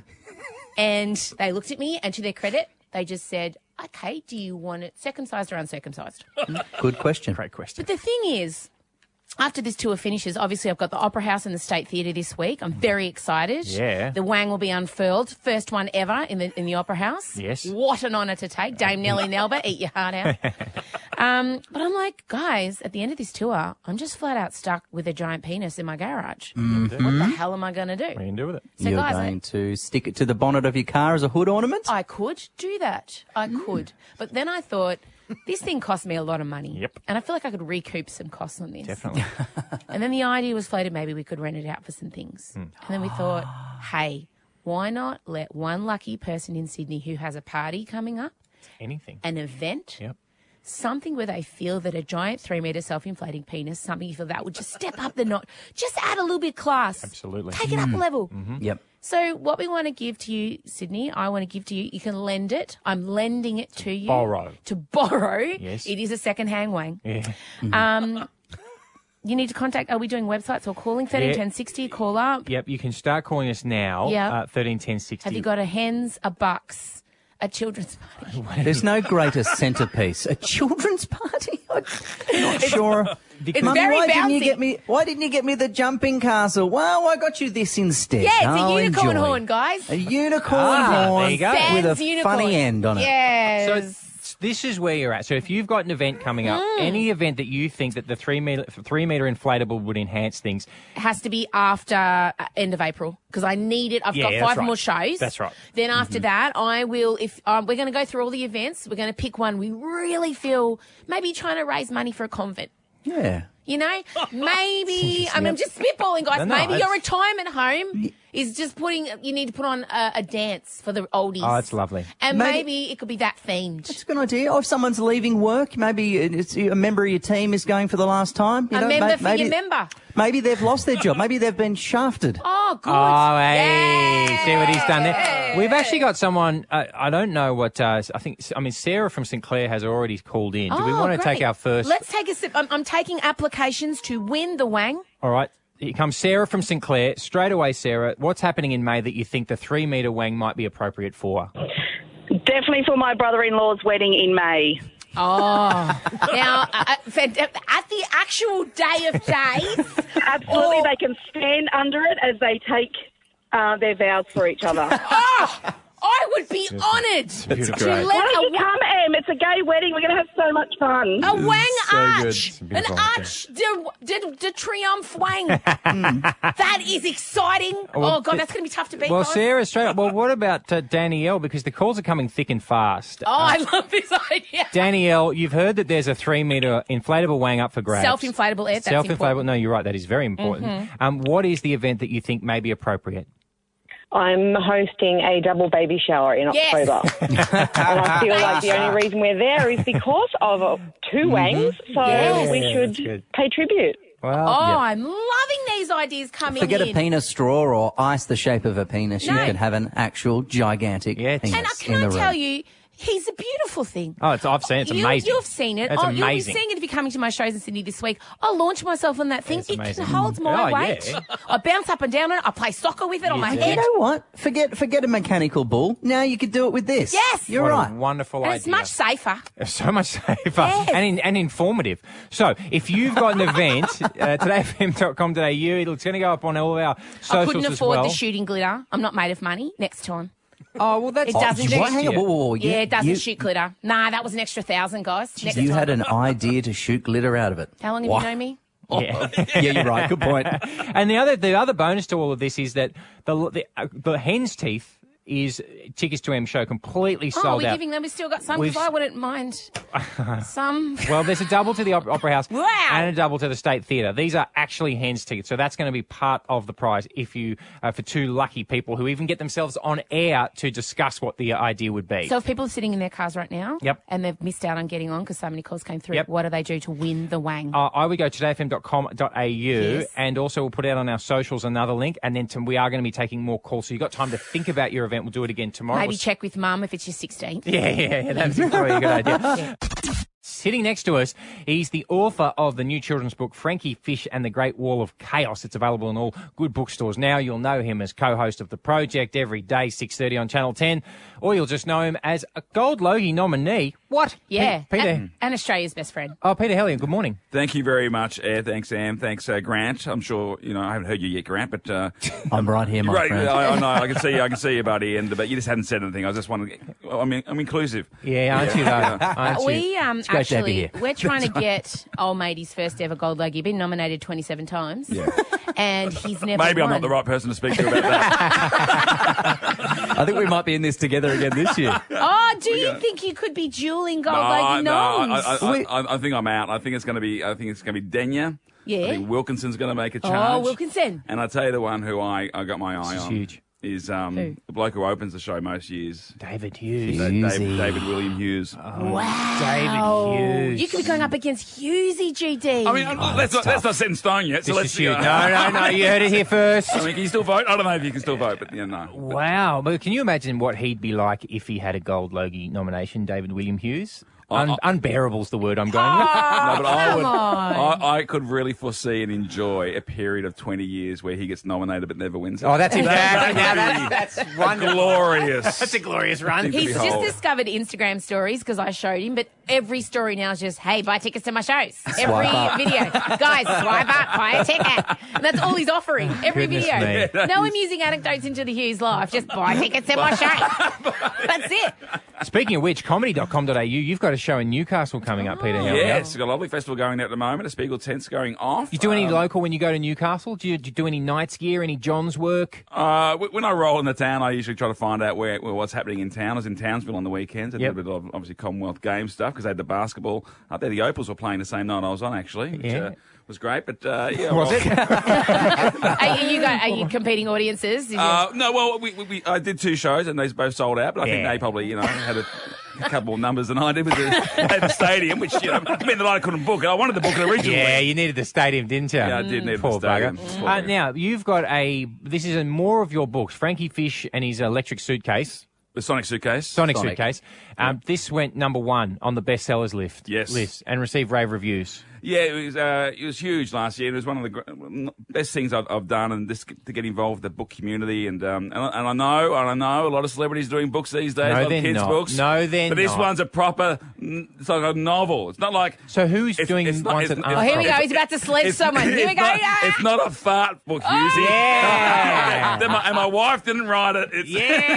C: And they looked at me, and to their credit, they just said, okay, do you want it circumcised or uncircumcised?
B: Good question.
A: Great question.
C: But the thing is, after this tour finishes, obviously I've got the Opera House and the State Theatre this week. I'm very excited.
A: Yeah.
C: The wang will be unfurled. First one ever in the in the Opera House.
A: Yes.
C: What an honour to take. Dame Nellie Nelba, eat your heart out. um, but I'm like, guys, at the end of this tour, I'm just flat out stuck with a giant penis in my garage. What the hell am I going to do?
A: What are you going to do with it?
C: So
B: You're
C: guys, I-
B: going to stick it to the bonnet of your car as a hood ornament?
C: I could do that. I could. But then I thought, this thing cost me a lot of money.
A: Yep.
C: And I feel like I could recoup some costs on this.
A: Definitely.
C: And then the idea was floated, maybe we could rent it out for some things.
A: Hmm.
C: And then we thought, hey, why not let one lucky person in Sydney who has a party coming up,
A: Anything.
C: an event,
A: Yep.
C: something where they feel that a giant three-metre self-inflating penis, something you feel that would just step up the notch, just add a little bit of class.
A: Absolutely.
C: Take it up a level.
B: Yep.
C: So what we want to give to you, Sydney, I want to give to you, you can lend it. I'm lending it to you.
A: borrow.
C: To borrow.
A: Yes.
C: It is a second-hand wang.
A: Yeah.
C: Um, you need to contact, are we doing websites or calling? thirteen ten sixty, call up.
A: Yep, you can start calling us now.
C: Yep.
A: Uh, thirteen ten sixty.
C: Have you got a hens, a bucks, a children's party?
B: There's no greater centrepiece. A children's party? I'm not sure.
C: It's
B: Mummy,
C: very
B: why didn't you
C: bouncy.
B: get me? Why didn't you get me the jumping castle? Well, I got you this instead.
C: Yeah, it's
B: Oh,
C: a unicorn
B: enjoy.
C: horn, guys.
B: A unicorn
A: Ah,
B: horn
A: there you go.
B: with a
C: Sans unicorn.
B: funny end on it.
C: Yes.
A: So this is where you're at. So if you've got an event coming up,
C: Mm.
A: any event that you think that the three meter three meter inflatable would enhance things,
C: It has to be after uh, end of April because I need it. I've
A: Yeah,
C: got
A: that's
C: five
A: right.
C: more shows.
A: That's right.
C: Then after that, I will. If um, we're going to go through all the events, we're going to pick one we really feel maybe trying to raise money for a convent.
B: Yeah.
C: You know, maybe I mean, I'm just spitballing, guys.
A: No, no,
C: maybe your
A: it's-
C: retirement home is just putting. You need to put on a, a dance for the oldies.
A: oh, it's lovely.
C: And
B: Maybe-
C: maybe, it could be that themed.
B: It's a good idea. Or if someone's leaving work, maybe it's a member of your team is going for the last time. You
C: A
B: know,
C: member
B: may-
C: for
B: maybe,
C: your member.
B: Maybe they've lost their job. Maybe they've been shafted.
C: Oh, good.
A: Oh, hey,
C: Yeah.
A: see what he's done there.
C: Yeah.
A: We've actually got someone, uh, I don't know what, uh, I think, I mean, Sarah from St Clair has already called in. Do we
C: Oh,
A: want to
C: great.
A: take our first?
C: Let's take a sip. I'm, I'm taking applications to win the Wang.
A: All right. Here comes Sarah from St Clair. Straight away, Sarah, what's happening in May that you think the three-metre Wang might be appropriate for?
K: Definitely for my brother-in-law's wedding in May.
C: Oh. Now, uh, for, at the actual day of days.
K: Absolutely,
C: or-
K: they can stand under it as they take uh, their vows for each other.
C: Oh, I would be honoured to
A: beautiful.
C: let
K: Why don't
C: a,
K: you come, Em? It's a gay wedding. We're going to have so much fun.
C: a Wang
A: so good.
C: arch.
A: It's
C: An
A: beautiful.
C: arch de, de, de triomphe Wang. That is exciting.
A: Well,
C: oh, God,
A: th-
C: that's going to be tough to beat,
A: Well,
C: guys.
A: Sarah, straight up. Well, what about uh, Danielle? Because the calls are coming thick and fast.
C: Oh, I love this idea.
A: Danielle, you've heard that there's a three-metre inflatable Wang up for grabs.
C: Self-inflatable air, that's
A: Self-inflatable.
C: important.
A: No, you're right. That is very important. Um, what is the event that you think may be appropriate?
J: I'm hosting a double baby shower in
C: Yes.
J: October. And I feel like the only reason we're there is because of uh, two Wangs, so
C: Yes.
J: we
A: Yeah, that's
J: should
A: good.
J: pay tribute.
A: Well,
C: Oh,
A: yeah.
C: I'm loving these ideas coming
B: Forget
C: in.
B: a penis straw or ice the shape of a penis.
C: No.
B: You can have an actual gigantic
A: Yeah, it's-
B: penis
C: And uh, can
B: in
C: I
B: the
C: tell
B: room.
C: you, he's a beautiful thing.
A: Oh, it's, I've seen it. It's
C: you,
A: amazing.
C: You've seen it.
A: It's
C: oh, You'll be
A: amazing.
C: seeing it if you're coming to my shows in Sydney this week. I'll launch myself on that thing.
A: It's
C: It
A: amazing.
C: can hold my
A: Oh,
C: weight.
A: yeah.
C: I bounce up and down on it. I play soccer with it on my
A: do.
B: You
C: head.
B: know what? Forget forget a mechanical bull. Now you could do it with this.
C: Yes.
B: You're
A: What
B: right.
A: a wonderful
C: And
A: idea.
C: it's much safer.
A: So much safer
C: Yes.
A: and in, and informative. So, if you've got an event, uh, today f m dot com dot a u, it's going to go up on all of our
C: I
A: socials
C: couldn't
A: as
C: afford
A: well.
C: the shooting glitter. I'm not made of money. Next time.
A: Oh, well, that's
C: It doesn't do
B: What? Hang on.
C: shit.
B: Whoa, whoa, whoa. You-
C: Yeah, it doesn't
B: you,
C: shoot glitter. Nah, that was an extra thousand, guys. Next
B: You
C: time.
B: had an idea to shoot glitter out of it.
C: How long have
B: Wow.
C: you known me?
A: Yeah.
B: Yeah, you're right. Good point.
A: And the other the other bonus to all of this is that the the, uh, the hen's teeth is Tickets to M show completely sold
C: Oh, we're
A: out.
C: giving them. We still got some
A: We've-
C: because I wouldn't mind some.
A: Well, there's a double to the Op- Opera House
C: Wow.
A: and a double to the State Theatre. These are actually hen's tickets, so that's going to be part of the prize if you uh, for two lucky people who even get themselves on air to discuss what the idea would be.
C: So if people are sitting in their cars right now
A: Yep.
C: and they've missed out on getting on because so many calls came through,
A: Yep.
C: what do they do to win the Wang?
A: Uh, I would go today f m dot com dot a u
C: Yes.
A: and also we'll put out on our socials another link, and then to, we are going to be taking more calls, so you've got time to think about your event. We'll do it again tomorrow.
C: Maybe
A: We'll-
C: check with mum if it's your sixteenth.
A: Yeah, yeah, yeah, that's probably a good idea. Sitting next to us, he's the author of the new children's book, Frankie Fish and the Great Wall of Chaos. It's available in all good bookstores now. You'll know him as co-host of The Project every day, six thirty on Channel ten, or you'll just know him as a Gold Logie nominee. What?
C: Yeah.
A: Pe- Peter.
C: And, and Australia's best friend.
A: Oh, Peter Hellion, good morning.
M: Thank you very much, Ed. Thanks, Sam. Thanks, uh, Grant. I'm sure, you know, I haven't heard you yet, Grant, but... Uh,
B: I'm right here, my
M: right,
B: friend.
M: I, I know, I can see you, I can see you, buddy, and, but you just hadn't said anything. I was just wondering... I'm, I'm inclusive.
A: Yeah, aren't you, though? Aren't you?
C: We um
B: great to have you
C: actually
B: here.
C: we're trying to get old matey's first ever Gold Logie. Been nominated twenty-seven times.
M: Yeah.
C: And he's never
M: Maybe I'm
C: won.
M: not the right person to speak to about that.
B: I think we might be in this together again this year.
C: Oh, do you think you could be dueling Gold
M: no,
C: Logie
M: no, I,
C: noms?
M: I, I, I, I think I'm out. I think it's going to be. I think it's going to be Denya.
C: Yeah.
M: I think Wilkinson's going to make a
C: Oh,
M: charge.
C: Wilkinson.
M: And I tell you, the one who I, I got my eye
A: This is
M: on
A: huge.
M: is um,
C: Who?
M: the bloke who opens the show most years,
A: David Hughes.
M: Da-
B: Hughesy.
M: David, David William Hughes.
C: Wow.
A: David Hughes.
C: You could be going up against Hughesy, G D.
M: I mean, let's not, that's not set in stone yet. So
A: This
M: let's
A: is huge.
M: uh,
A: No, no, no, you heard it here first.
M: I mean, can you still vote? I don't know if you can still vote, but yeah, no.
A: Wow. But can you imagine what he'd be like if he had a Gold Logie nomination, David William Hughes? Un-
M: I-
A: unbearable's the word I'm going
C: Oh,
A: with.
M: No, but I
C: come
M: would.
C: on.
M: I, I could really foresee and enjoy a period of twenty years where he gets nominated but never wins it.
A: Oh, that's exactly.
M: That-
A: Now
M: that
A: that's, that's
M: would be
A: wonderful.
M: glorious.
A: That's a glorious run.
M: He's-
C: He's
M: Behold.
C: just discovered Instagram stories because I showed him, but every story now is just, hey, buy tickets to my shows. Every
B: up.
C: video. Guys, swipe up, buy a ticket. And that's all he's offering. Every
A: Goodness
C: video.
A: me.
C: No amusing anecdotes into the Hughes life. Just buy tickets to my show. That's it.
A: Speaking of which, comedy dot com dot a u, you've got a show in Newcastle coming up, Peter. Hellion.
M: Yes, we've got a lovely festival going at the moment. A Spiegel tent's going off.
A: You do any
M: Um,
A: local when you go to Newcastle? Do you, do you do any nights gear, any John's work?
M: Uh, w- when I roll in the town, I usually try to find out where, where what's happening in town. I was in Townsville on the weekends. I did
A: Yep.
M: a bit of obviously Commonwealth Games stuff because they had the basketball up there. The Opals were playing the same night I was on actually, which
A: Yeah.
M: uh, was great. But uh, yeah,
A: Was
M: well-
A: it?
C: Are you, go, are you competing audiences? Is
M: Uh, no, well, we, we, we I did two shows and they both sold out, but I think
A: Yeah.
M: they probably, you know, had a a couple of numbers than I did with the, at the stadium, which you know, meant that I couldn't book it. I wanted to book it originally.
A: Yeah, you needed the stadium, didn't you?
M: Yeah, I did need
A: Poor
M: the stadium.
A: bugger.
M: Poor
A: Uh,
M: bugger.
A: now, you've got a, this is in more of your books, Frankie Fish and his electric suitcase.
M: The Sonic suitcase.
A: Sonic,
B: Sonic.
A: suitcase. Um, this went number one on the bestsellers list.
M: Yes.
A: List and received rave reviews.
M: Yeah, it was uh, it was huge last year. It was one of the gr- best things I've, I've done, and this to get involved with the book community. And um, and, I, and I know, and I know, a lot of celebrities doing books these days,
A: No,
M: a lot
A: they're
M: of kids'
A: not.
M: books.
A: No, they're
M: But this
A: not.
M: one's a proper, it's like a novel. It's not like.
A: So who's
M: it's,
A: doing
M: it's not,
A: ones
M: it's,
A: that
M: it's,
C: Oh, here we go.
M: it's-
C: He's about to sledge
M: it's-
C: someone. Here we
M: it's
C: go.
M: not-
C: Ah!
M: It's not a fart book, Husey.
A: Yeah.
M: and, my, and my wife didn't write it. It's,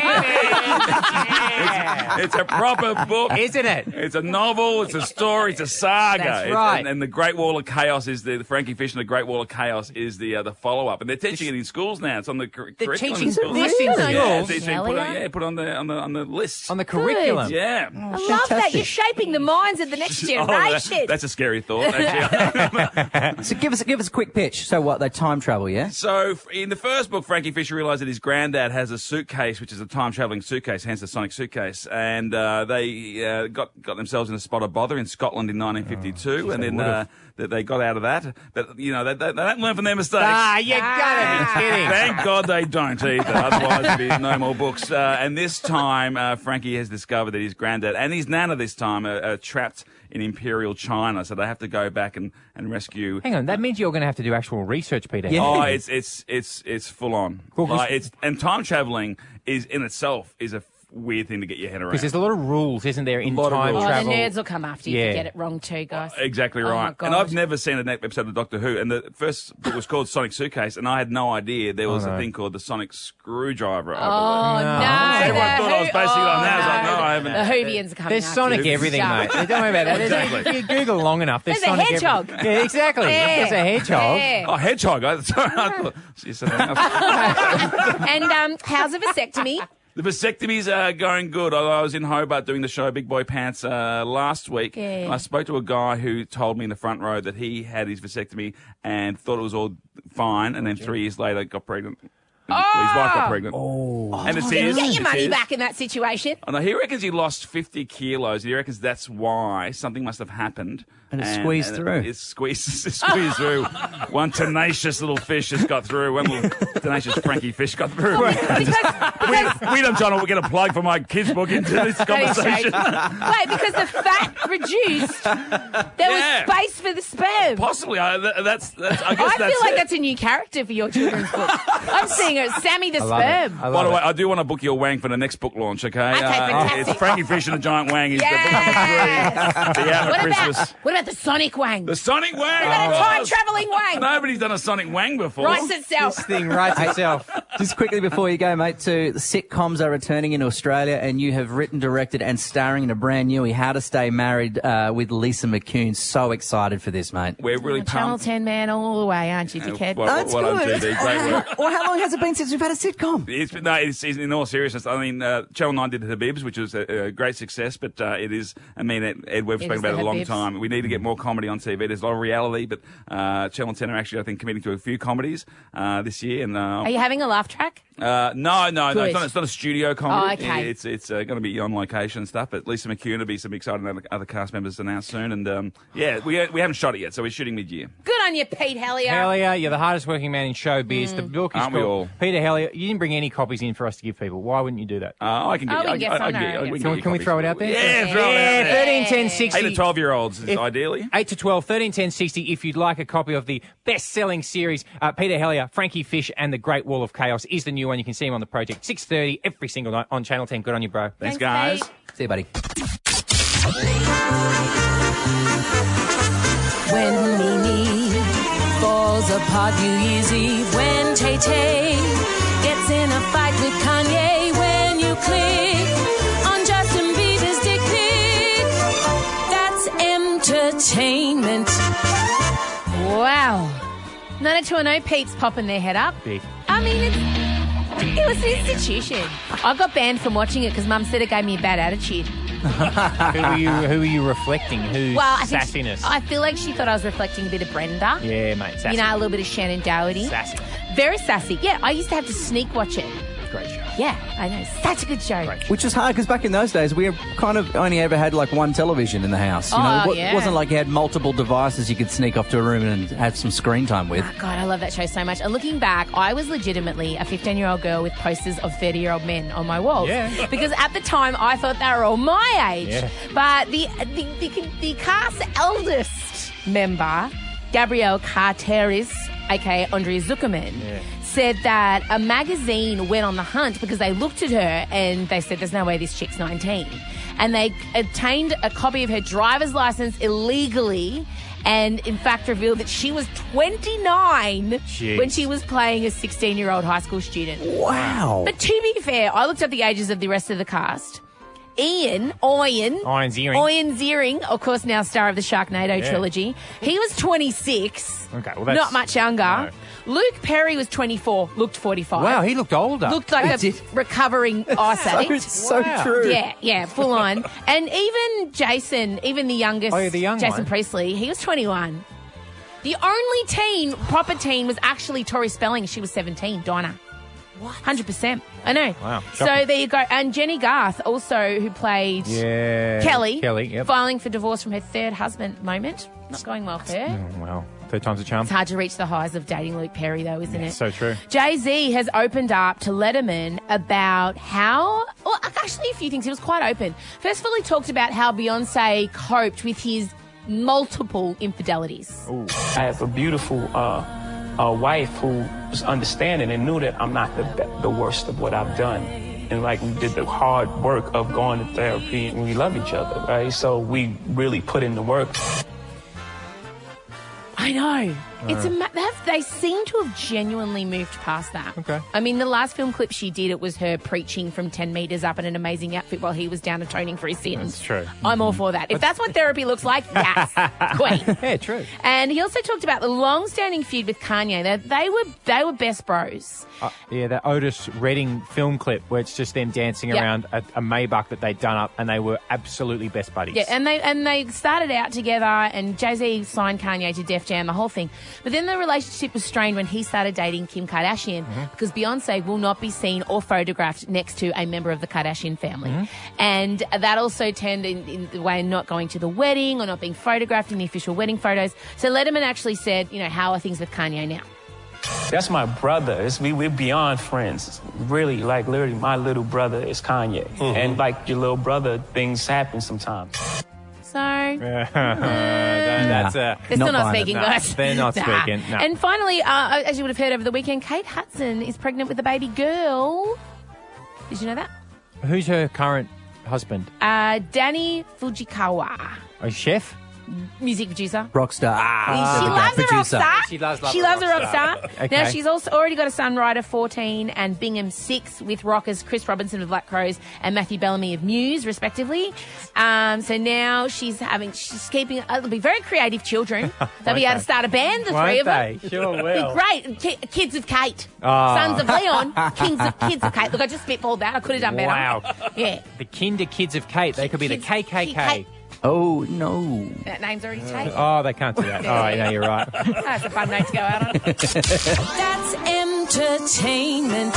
A: Yeah.
M: it's, it's a proper book.
A: Isn't it?
M: It's a novel. It's a story. It's a saga.
A: That's
M: It's-
A: right.
M: And, and the Great Wall of Chaos is the, the Frankie Fish and the Great Wall of Chaos is the uh, the follow up, and they're teaching it in schools now. It's on the cur-
A: They're
M: curriculum.
A: teaching
M: in schools.
A: this in
M: Yeah,
A: schools?
M: it's- it's put on, yeah, put on the on the on the list.
A: On the curriculum.
M: Yeah.
C: I love that.
B: Fantastic.
C: You're shaping the minds of the next
M: Oh,
C: generation.
M: that- that's a scary thought. Actually.
B: So give us give us a quick pitch. So what? They time travel, yeah?
M: So, f- in the first book, Frankie Fisher realised that his granddad has a suitcase, which is a time-travelling suitcase, hence the Sonic suitcase. And uh, they uh, got got themselves in a spot of bother in Scotland in nineteen fifty-two,
A: Oh,
M: and
A: they
M: then
A: would've.
M: uh, that they got out of that. But you know, they, they, they don't learn from their mistakes.
A: Ah, you gotta be kidding.
M: Thank God they don't either. Otherwise, there'd be no more books. Uh, and this time, uh, Frankie has discovered that his granddad and his nana this time are, are trapped in Imperial China, so they have to go back and, and rescue.
A: Hang on, that means you're going to have to do actual research, Peter.
B: Yeah.
M: Oh, it's it's it's it's full on.
A: Well, 'cause-
M: Like, it's and time traveling is in itself is a f- weird thing to get your head around.
A: Because there's a lot of rules, isn't there, in
M: lot of
A: time
M: rules.
C: Oh, the
A: travel?
C: nerds will come after you
A: Yeah.
C: if you get it wrong too, guys.
M: Exactly
C: Oh, my
M: right.
C: God.
M: And I've never seen an episode of Doctor Who, and the first book was called Sonic Suitcase, and I had no idea there was
A: Oh, no.
M: a thing called the Sonic Screwdriver. I
C: Oh,
M: believe.
C: no.
M: Everyone
C: the
M: thought I was
C: Who-
M: basing it on that. I was like,
C: no.
M: no, I haven't.
C: The Hoovians are coming
A: There's
C: after
A: Sonic
C: you.
A: everything,
C: Stop.
A: mate. Don't worry about that. There's-
M: Exactly.
A: If you Google long enough, there's,
C: There's a
A: Sonic
C: hedgehog.
A: every- Yeah, exactly.
C: Yeah.
A: There's a hedgehog.
C: Yeah.
M: Oh, hedgehog. I sorry, I thought you said something else.
C: And um, how's a vasectomy?
M: The vasectomies are going good. I I was in Hobart doing the show Big Boy Pants uh, last week.
C: Yeah.
M: And I spoke to a guy who told me in the front row that he had his vasectomy and thought it was all fine, and then three years later got pregnant. And His wife got pregnant. Oh. And it's
C: You
M: his.
C: get your
M: it's
C: money
M: his.
C: back in that situation.
M: I know, he reckons he lost fifty kilos. He reckons that's why something must have happened.
B: And it squeezed
M: and
B: through.
M: It, it squeezed, it squeezed through. One tenacious little fish has got through. One little tenacious Frankie fish got through.
C: Because, because,
M: we, we don't trying to get a plug for my kids' book into this
C: that is
M: conversation.
C: shaky. Wait, because the fat reduced, there
M: Yeah.
C: was space for the sperm.
M: Possibly. I, th- that's, that's, I guess
C: I
M: that's
C: feel like
M: it.
C: that's a new character for your children's book. I'm seeing it, Sammy the
A: I love
C: sperm.
A: it. I
M: By
A: love
M: the way,
A: it.
M: I do want to book your wang for the next book launch, okay?
C: Okay, fantastic.
M: It's Frankie Fish and the Giant Wang is
C: Yes.
M: the, the, the out of
C: What
M: Christmas.
C: about, what about the Sonic Wang?
M: The Sonic Wang!
C: What about a
M: Oh,
C: time travelling Wang?
M: Nobody's done a Sonic Wang before.
C: Writes itself.
A: This thing writes itself.
B: Just quickly before you go, mate, to the sitcoms are returning in Australia, and you have written, directed, and starring in a brand newie, How to Stay Married uh, with Lisa McCune. So excited for this, mate.
M: We're really
C: Channel
M: pumped.
C: ten man all the way, aren't you,
M: Uh,
C: dickhead?
M: well,
B: That's
M: well done,
B: good.
M: G D. Great work.
B: Well, how long has it been since we've had a sitcom?
M: It's, no, it's, it's in all seriousness. I mean, uh, Channel nine did the Habibs, which was a, a great success, but uh, it is, I mean, Ed, Ed Webb's
C: It
M: spoken
C: is
M: about it
C: the
M: a long
C: Habibs.
M: time. We need to get more comedy on T V. There's a lot of reality, but uh, Channel ten are actually, I think, committing to a few comedies uh, this year. And uh,
C: Are you having a laugh track?
M: Uh, no, no, no.
C: Good.
M: It's not, it's not a studio comedy.
C: Oh, okay.
M: It's it's uh, going to be on location and stuff. But Lisa McCune will be some exciting other, other cast members announced soon. And um, yeah, we we haven't shot it yet, so we're shooting mid year.
C: Good on you, Pete Hellier.
A: Hellier, you're the hardest working man in showbiz. The book is
M: Aren't we
A: called
M: all?
A: Peter Hellier. You didn't bring any copies in for us to give people. Why wouldn't you do that?
M: Uh, I can get.
C: Oh, we
M: I,
C: can get
M: I,
C: some,
M: I,
C: no,
M: can
C: we
M: get, I
C: can
M: can
A: Can,
M: get
A: we, can we
M: copies.
A: throw it out there?
M: Yeah, throw it out there.
A: thirteen ten sixty.
M: Eight to twelve year olds,
A: If-
M: ideally.
A: eight to twelve, thirteen ten sixty if you'd like a copy of the best-selling series. Uh, Peter Hellier, Frankie Fish and the Great Wall of Chaos is the new one. You can see him on the project. six thirty every single night on Channel ten. Good on you, bro.
M: Thanks,
C: Thanks,
M: guys.
C: Pete.
B: See you, buddy.
G: When Mimi falls apart New Year's Eve, when Tay Tay gets in a fight with Kanye, when you click on Justin Bieber's dick pic, that's entertainment.
C: Wow. nine oh two one oh, Pete's popping their head up.
A: Big.
C: I mean, it's, it was an institution. I got banned from watching it because Mum said it gave me a bad attitude.
A: who are you? Who are you reflecting? Who's
C: Well, I think
A: sassiness?
C: I feel like she thought I was reflecting a bit of Brenda.
A: yeah, mate. Sassy.
C: You know, a little bit of Shannon Doherty.
A: Sassy.
C: Very sassy. Yeah, I used to have to sneak watch it.
A: Great show.
C: Yeah, I know. Such a good show.
B: Which is hard because back in those days, we kind of only ever had like one television in the house. You know,
C: Oh,
B: it
C: yeah.
B: wasn't like you had multiple devices you could sneak off to a room and have some screen time with.
C: Oh, God, I love that show so much. And looking back, I was legitimately a fifteen-year-old girl with posters of thirty-year-old men on my walls.
A: Yeah.
C: Because at the time, I thought they were all my age.
A: Yeah.
C: But the, the, the, the cast's eldest member, Gabrielle Carteris, a k a. Andrea Zuckerman,
A: Yeah.
C: said that a magazine went on the hunt because they looked at her and they said, there's no way this chick's nineteen. And they obtained a copy of her driver's license illegally and, in fact, revealed that she was twenty-nine
A: Jeez.
C: when she was playing a sixteen-year-old high school student.
B: Wow.
C: But to be fair, I looked up the ages of the rest of the cast. Ian, Ian,
A: Ian Ziering.
C: Ian Ziering, of course, now star of the Sharknado
A: Yeah.
C: trilogy. He was twenty-six.
A: Okay, well, that's...
C: Not much younger. Luke Perry was twenty-four, looked forty-five.
A: Wow, he looked older.
C: Looked like
B: That's
C: a
B: it.
C: recovering ice
B: So,
C: addict.
B: it's so
A: Wow.
B: true.
C: Yeah, yeah, full on. And even Jason, even the youngest,
A: Oh, yeah, the young
C: Jason
A: one.
C: Priestley, he was twenty-one. The only teen, proper teen, was actually Tori Spelling. She was seventeen, Dinah. What? one hundred percent. I know.
A: Wow,
C: So
A: shocking.
C: there you go. And Jenny Garth, also, who played
A: Yeah.
C: Kelly,
A: Kelly, yep.
C: filing for divorce from her third husband at the moment. Not going well for her.
A: Oh, well, third time's a charm.
C: It's hard to reach the highs of dating Luke Perry, though, isn't it?
A: So true.
C: Jay-Z has opened up to Letterman about how... Well, actually, a few things. He was quite open. First of all, he talked about how Beyonce coped with his multiple infidelities.
N: I have a beautiful uh, a wife who was understanding and knew that I'm not the be- the worst of what I've done. And like we did the hard work of going to therapy and we love each other, right? So we really put in the work.
C: I know. It's a
A: Uh.
C: ma- they, have, they seem to have genuinely moved past that.
A: Okay.
C: I mean, the last film clip she did, it was her preaching from ten metres up in an amazing outfit while he was down atoning for his sins.
A: That's true.
C: I'm all for that. If that's what therapy looks like, yes, queen.
A: Yeah, true.
C: And he also talked about the long-standing feud with Kanye. That they were they were best bros.
A: Uh, yeah, that Otis Redding film clip where it's just them dancing
C: Yeah.
A: around a, a Maybach that they'd done up, and they were absolutely best buddies.
C: Yeah, and they and they started out together, and Jay-Z signed Kanye to Def Jam, the whole thing. But then the relationship was strained when he started dating Kim Kardashian,
A: Mm-hmm.
C: because Beyonce will not be seen or photographed next to a member of the Kardashian family.
A: Mm-hmm.
C: And that also turned in, in the way of not going to the wedding or not being photographed in the official wedding photos. So Letterman actually said, you know, how are things with Kanye now?
N: That's my brother. It's, we, we're beyond friends. Really, like literally, my little brother is Kanye. And like your little brother, things happen sometimes.
C: So...
A: That's uh,
C: They're still not speaking,
A: no,
C: guys.
A: They're not
C: Nah.
A: speaking. No.
C: And finally, uh, as you would have heard over the weekend, Kate Hudson is pregnant with a baby girl. Did you know that?
A: Who's her current husband?
C: Uh, Danny Fujikawa,
A: A chef?
C: music producer.
B: Rockstar. Ah,
C: she
B: the
C: loves a rock
B: producer.
C: star.
A: She does love
C: She
A: a
C: loves
A: rock
C: a rock star.
A: star.
C: Now,
A: Okay.
C: she's also already got a son, Ryder, fourteen, and Bingham, six, with rockers Chris Robinson of Black Crows and Matthew Bellamy of Muse, respectively. Um, so now she's having, she's keeping, uh, it'll be very creative children. They'll be
A: Won't
C: able
A: they?
C: to start a band, the
A: Won't
C: three of
A: they?
C: them.
A: Sure
C: Be
A: will.
C: great. Ki- Kids of Kate.
A: Oh.
C: Sons of Leon. Kings of Kids of Kate. Look, I just spitballed that. I could have done better.
A: Wow.
C: Yeah.
A: The Kinder Kids of Kate. They could be the
C: Kids-
A: K K K.
C: Kate.
B: Oh, no.
C: That name's already taken.
A: Oh, they can't do that. Oh, yeah, you're right.
C: That's a fun name to go out on.
G: That's entertainment.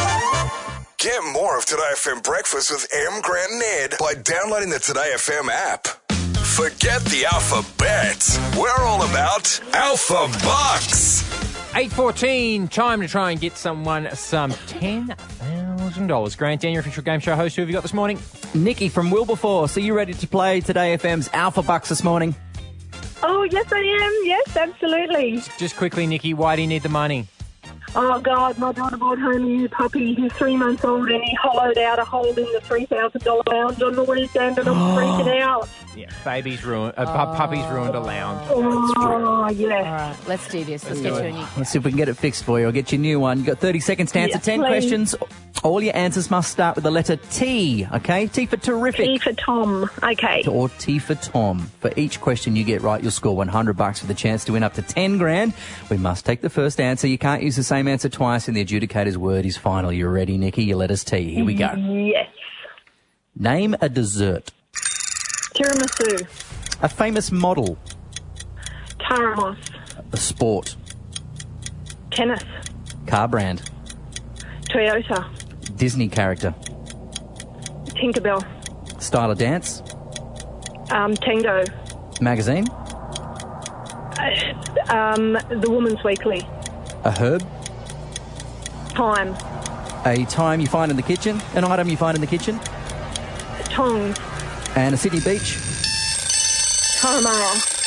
F: Get more of Today F M Breakfast with Em, Grant and Ed by downloading the Today F M app. Forget the alphabet. We're all about Alpha Bucks.
A: eight fourteen, time to try and get someone some ten thousand dollars. Grant, Dan, your official game show host, who have you got this morning?
B: Nikki from Wilberforce. Are you ready to play Today F M's Alpha Bucks this morning?
K: Oh, yes, I am. Yes, absolutely.
A: Just quickly, Nikki, why do you need the money?
K: Oh, God, my daughter bought home a new puppy. He's three months old, and he hollowed out a hole in the three thousand dollars lounge on the weekend, and I'm freaking out.
A: Yeah, baby's ruined. Uh, pu- puppy's ruined a lounge.
K: Oh, yeah.
C: All right, let's do this. Let's get you a new.
B: Let's see if we can get it fixed for you. I'll get you a new one. You've got thirty seconds to answer
K: Yes,
B: ten
K: please.
B: questions. All your answers must start with the letter T, okay? T for terrific.
K: T for Tom. Okay.
B: Or T for Tom. For each question you get right, you'll score one hundred bucks for the chance to win up to ten grand. We must take the first answer. You can't use the same answer twice, and the adjudicator's word is final. You ready, Nikki? Your letter's T. Here we go.
K: Yes.
B: Name a dessert.
K: Tiramisu.
B: A famous model.
K: Taramos.
B: A sport.
K: Tennis.
B: Car brand.
K: Toyota.
B: Disney character.
K: Tinkerbell.
B: Style of dance.
K: Um, tango.
B: Magazine.
K: Uh, um, the Woman's Weekly.
B: A herb.
K: Time.
B: A time you find in the kitchen. An item you find in the kitchen.
K: Tongs.
B: And a Sydney beach.
K: Caramara.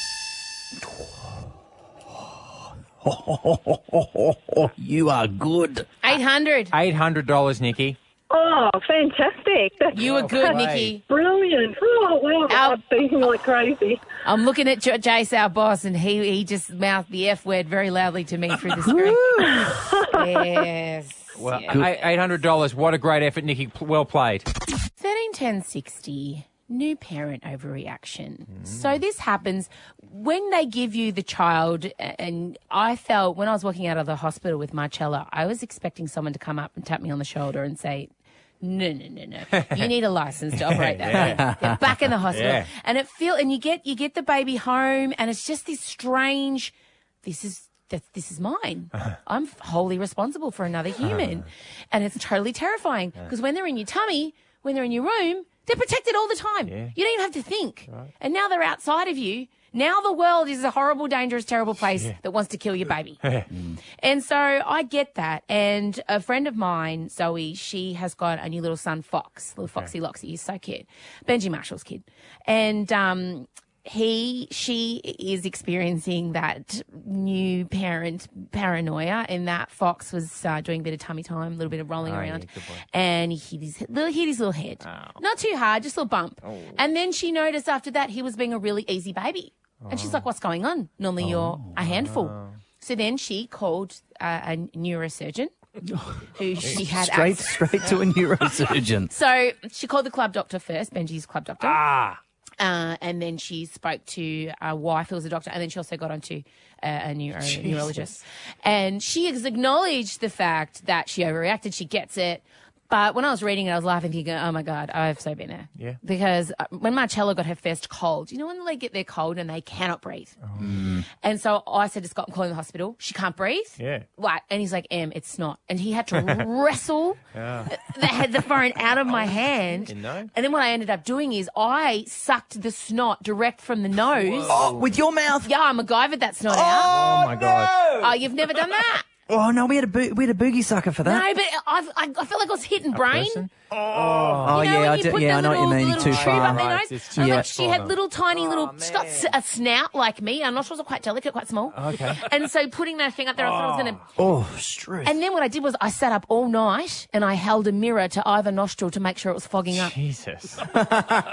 B: You are good.
C: eight hundred.
A: eight hundred dollars, Nikki.
K: Oh, fantastic. That's,
C: You were good,
K: that's
C: Nikki.
K: Brilliant. Oh, wow.
C: Our-
K: I'm thinking like crazy.
C: I'm looking at J- Jace, our boss, and he he just mouthed the F word very loudly to me through the screen. Yes.
A: Well,
C: Yeah.
A: eight hundred dollars. What a great effort, Nikki. P- Well played.
C: thirteen ten sixty, new parent overreaction. So this happens when they give you the child, and I felt when I was walking out of the hospital with Marcella, I was expecting someone to come up and tap me on the shoulder and say, no, no, no, no. You need a license to operate that
A: Yeah.
C: thing. They're back in the hospital.
A: Yeah.
C: And it feel and you get you get the baby home, and it's just this strange, this is that this is mine. I'm wholly responsible for another human. And it's totally terrifying because when they're in your tummy, when they're in your room, they're protected all the time.
A: Yeah.
C: You don't even have to think. And now they're outside of you. Now the world is a horrible, dangerous, terrible place
A: Yeah.
C: that wants to kill your baby. And so I get that. And a friend of mine, Zoe, she has got a new little son, Fox, little Foxy Loxy. He's so cute. Benji Marshall's kid. And um, he, she is experiencing that new parent paranoia, in that Fox was uh, doing a bit of tummy time, a little bit of rolling
A: Oh, yeah,
C: around,
A: good boy.
C: and he hit his little, hit his little head.
A: Oh.
C: Not too hard, just a little bump. And then she noticed after that he was being a really easy baby. And she's like, what's going on? Normally you're a handful. So then she called uh, a neurosurgeon who she had
B: Straight,
C: access-
B: straight to a neurosurgeon.
C: So she called the club doctor first, Benji's club doctor.
A: Ah.
C: Uh, and then she spoke to a wife who was a doctor, and then she also got onto uh, a neuro- neurologist. And she has acknowledged the fact that she overreacted. She gets it. But when I was reading it, I was laughing, thinking, oh, my God, I've so been there.
A: Yeah.
C: Because uh, when Marcella got her first cold, you know when they get their cold and they cannot breathe? And so I said to Scott, I'm calling the hospital. She can't breathe?
A: Yeah.
C: What? And he's like, Em, it's not. And he had to wrestle
A: Yeah.
C: the, head, the phone out of my hand.
A: You know?
C: And then what I ended up doing is I sucked the snot direct from the nose.
B: Oh, with your mouth?
C: Yeah, I MacGyvered that snot out.
A: Oh, my God.
C: Oh, you've never done that?
B: Oh, no, we had a, bo- we had a boogie sucker for that.
C: No, but I've, I, I feel like I was hitting brain.
A: person?
B: Oh,
C: You know,
B: yeah,
C: when
B: I,
C: you
B: do,
C: put
B: yeah, I
C: the
B: know what you
C: little-
B: mean.
C: the
B: Too
C: little tube
B: far.
C: up their
A: Right,
C: nose.
A: it's too
C: And like
A: much
C: she
A: for
C: had
A: them.
C: little tiny little, she's got s- a snout like me. Our nostrils are quite delicate, quite small.
A: Okay.
C: And so putting that thing up there, I thought I was going to.
B: Oh, stress.
C: And then what I did was I sat up all night and I held a mirror to either nostril to make sure it was fogging up.
A: Jesus.
C: And by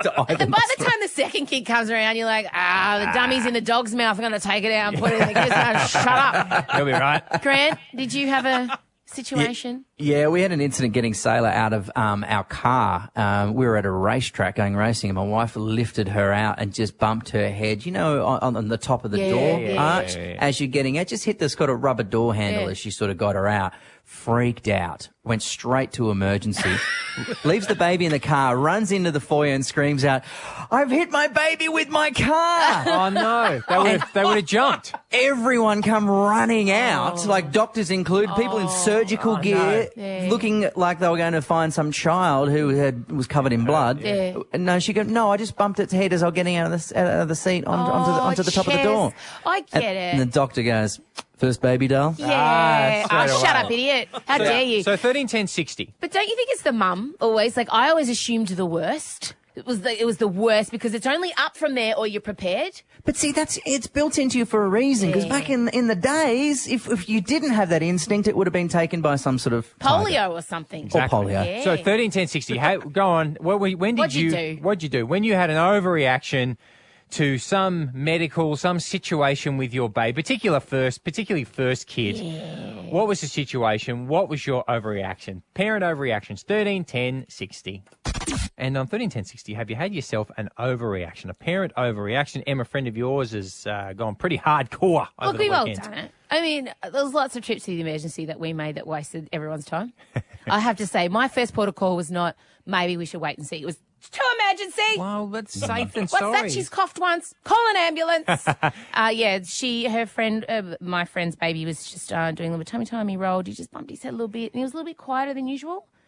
C: the time the second kid comes around, you're like, ah, the dummy's in the dog's mouth. I'm going to take it out and put it in the kid's mouth. Shut up.
A: You'll be right.
C: Grant, did you have a situation?
B: Yeah, we had an incident getting Sailor out of um, our car. Um, we were at a racetrack going racing, and my wife lifted her out and just bumped her head, you know, on, on the top of the
C: Yeah,
B: door
C: yeah,
B: arch
A: yeah, yeah.
B: as you're getting out. Just hit the sort of rubber door handle
C: Yeah.
B: as she sort of got her out. Freaked out, went straight to emergency, leaves the baby in the car, runs into the foyer and screams out, "I've hit my baby with my car!"
A: Oh, no. They would have, they would have jumped.
B: Everyone come running out, like doctors included, people in surgical
A: Oh,
B: gear,
C: no. Yeah.
B: looking like they were going to find some child who had was covered in blood.
C: Yeah.
B: And no, she goes, "No, I just bumped its head as I was getting out of the, out of the seat on, onto the,
C: Oh,
B: onto the top of the
C: Chess.
B: door."
C: I get
B: and,
C: it.
B: And the doctor goes, "First baby, doll?"
C: Yeah.
A: Ah,
C: oh,
A: straight
C: shut
A: away.
C: up, idiot. How dare you?
A: So thirteen ten sixty.
C: But don't you think it's the mum always? Like, I always assumed the worst. It was the, it was the worst because it's only up from there or you're prepared.
B: But see, that's it's built into you for a reason. Because
C: Yeah.
B: back in in the days, if if you didn't have that instinct, it would have been taken by some sort of tiger.
C: Polio or something.
B: Exactly. polio.
C: Yeah.
A: So thirteen ten sixty. How, go on. What, were- when did
C: What'd you do?
A: What'd you do? When you had an overreaction to some medical, some situation with your baby, particular first, particularly first kid. What was the situation? What was your overreaction? Parent overreactions. thirteen ten sixty. And on thirteen ten sixty, have you had yourself an overreaction, a parent overreaction? Emma, a friend of yours, has uh, gone pretty hardcore over
C: Look,
A: the
C: we've all
A: weekend.
C: done it. I mean, there's lots of trips to the emergency that we made that wasted everyone's time. I have to say, my first port of call was not, maybe we should wait and see. It was, to emergency.
A: Well, that's safe than
C: What's
A: sorry.
C: that? She's coughed once. Call an ambulance. uh, yeah, she, her friend, uh, my friend's baby was just uh, doing a little tummy time. He rolled. He just bumped his head a little bit, and he was a little bit quieter than usual.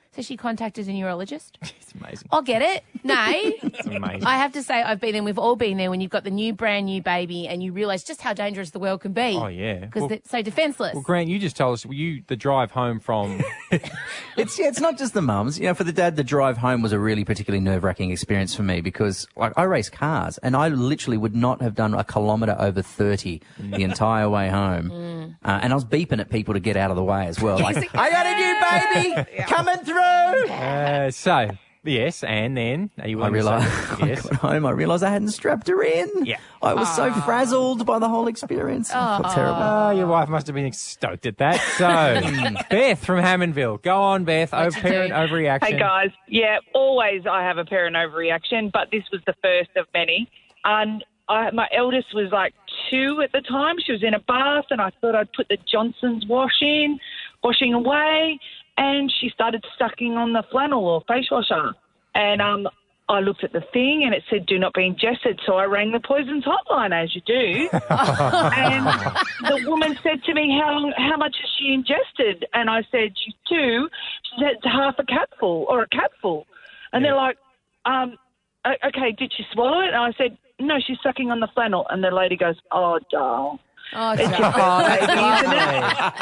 C: So she contacted a neurologist.
A: It's amazing.
C: I'll get it. No.
A: It's amazing.
C: I have to say I've been there. We've all been there when you've got the new, brand new baby and you realise just how dangerous the world can be.
A: Oh, yeah.
C: Because
A: Well-
C: they're so defenceless.
A: Well, Grant, you just told us you the drive home from.
B: It's yeah, it's not just the mums. You know, for the dad, the drive home was a really particularly nerve-wracking experience for me because, like, I race cars and I literally would not have done a kilometre over thirty the entire way home.
C: Mm.
B: Uh, and I was beeping at people to get out of the way as well. Like, I got a new baby coming through.
A: Uh, so yes, and then are you?
B: I
A: willing to
B: realised
A: say-
B: I
A: Yes.
B: got home. I realised I hadn't strapped her in.
A: Yeah.
B: I was so
C: Ah.
B: frazzled by the whole experience. I felt terrible.
A: Oh, your wife must have been stoked at that. So, Beth from Hammondville. Go on, Beth.
C: What'd
A: Over
C: you do?
A: parent overreaction.
O: Hey guys, yeah, always I have a parent overreaction, but this was the first of many. And I, my eldest was like two at the time. She was in a bath, and I thought I'd put the Johnson's wash in, washing away, and she started sucking on the flannel or face washer. And um, I looked at the thing, and it said "Do not be ingested." So I rang the poisons hotline, as you do. And the woman said to me, "How how much has she ingested?" And I said, "She's two." She said, "It's half a capful or a capful." And they're like, um, o- "Okay, did she swallow it?" And I said, "No, she's sucking on the flannel." And the lady goes, "Oh, doll."
C: Oh,
O: It's
C: doll.
O: your first baby, isn't it?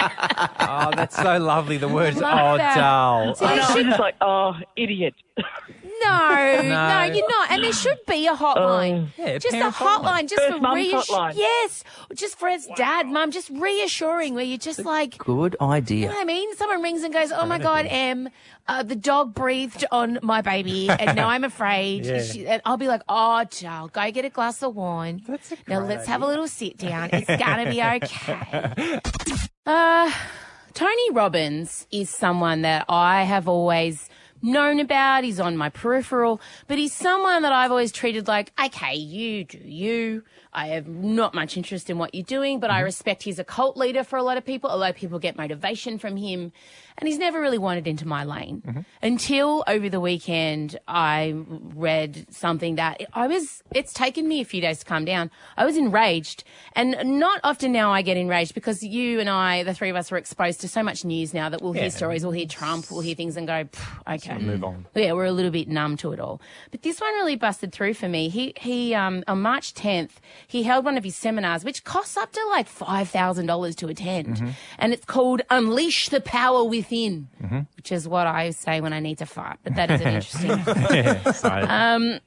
A: Oh, that's so lovely. The words,
C: Love
A: oh,
C: that.
A: dull.
C: See,
O: I know,
C: they
O: I'm
C: should-
O: just like, oh, idiot.
C: No, no,
A: No.
C: you're not. And there should be a hotline.
O: Um,
A: Yeah,
C: just a
A: parent hotline.
C: hotline, just
O: First
C: for
O: mum's
C: reass-
O: hotline.
C: Yes, just for its dad, mum, just reassuring where you're just like,
B: Good
C: you
B: idea.
C: know what I mean? Someone rings and goes, "Oh my God, Em, uh, the dog breathed on my baby, and now I'm afraid."
A: Yeah.
C: She, and I'll be like, "Oh, child, go get a glass of wine.
A: That's a
C: Now
A: great
C: let's have a little sit down. It's gonna be okay." Uh, Tony Robbins is someone that I have always known about. He's on my peripheral, but he's someone that I've always treated like, okay, you do you. I have not much interest in what you're doing, but I respect he's a cult leader for a lot of people. A lot of people get motivation from him, and he's never really wandered into my lane until over the weekend I read something that I was, it's taken me a few days to calm down. I was enraged, and not often now I get enraged because you and I, the three of us, are exposed to so much news now that we'll
A: Yeah.
C: hear stories, we'll hear Trump, we'll hear things and go, "Pff, okay.
A: Move on.
C: Yeah, we're a little bit numb to it all. But this one really busted through for me. He, he, um, on March tenth, he held one of his seminars, which costs up to like five thousand dollars to attend.
A: Mm-hmm.
C: And it's called Unleash the Power Within, which is what I say when I need to fart. But that is an interesting.
A: Yeah, so-
C: Um,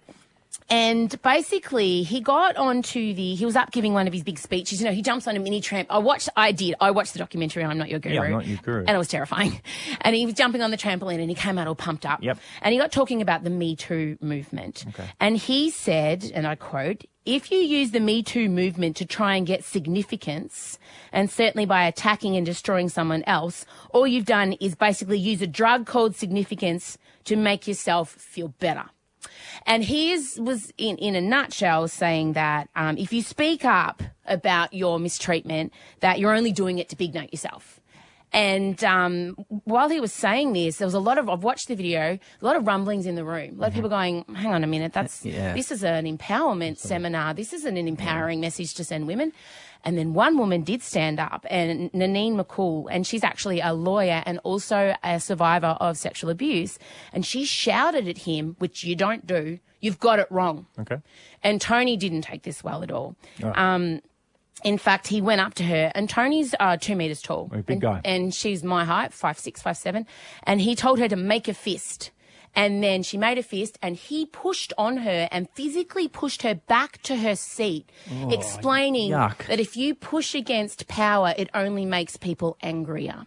C: and basically, he got onto the, he was up giving one of his big speeches. You know, he jumps on a mini tramp. I watched, I did, I watched the documentary, I'm Not Your Guru.
A: Yeah, I'm Not Your Guru.
C: And it was terrifying. And he was jumping on the trampoline and he came out all pumped up.
A: Yep.
C: And he got talking about the Me Too movement.
A: Okay.
C: And he said, and I quote, "If you use the Me Too movement to try and get significance, and certainly by attacking and destroying someone else, all you've done is basically use a drug called significance to make yourself feel better." And he is, was, in, in a nutshell, saying that um, if you speak up about your mistreatment, that you're only doing it to big note yourself. And um, while he was saying this, there was a lot of, I've watched the video, a lot of rumblings in the room. A lot of people going, hang on a minute, that's
B: Yeah.
C: this is an empowerment seminar. This isn't an empowering message to send women. And then one woman did stand up, and Nanine McCool, and she's actually a lawyer and also a survivor of sexual abuse. And she shouted at him, which you don't do, "You've got it wrong."
A: okay.
C: And Tony didn't take this well at all.
A: Oh.
C: Um, in fact, he went up to her, and Tony's uh, two metres tall.
A: Oh, big
C: and,
A: guy.
C: And she's my height, five six, five seven. And he told her to make a fist. And then she made a fist, and he pushed on her and physically pushed her back to her seat,
A: Oh,
C: explaining
B: yuck.
C: that if you push against power, it only makes people angrier.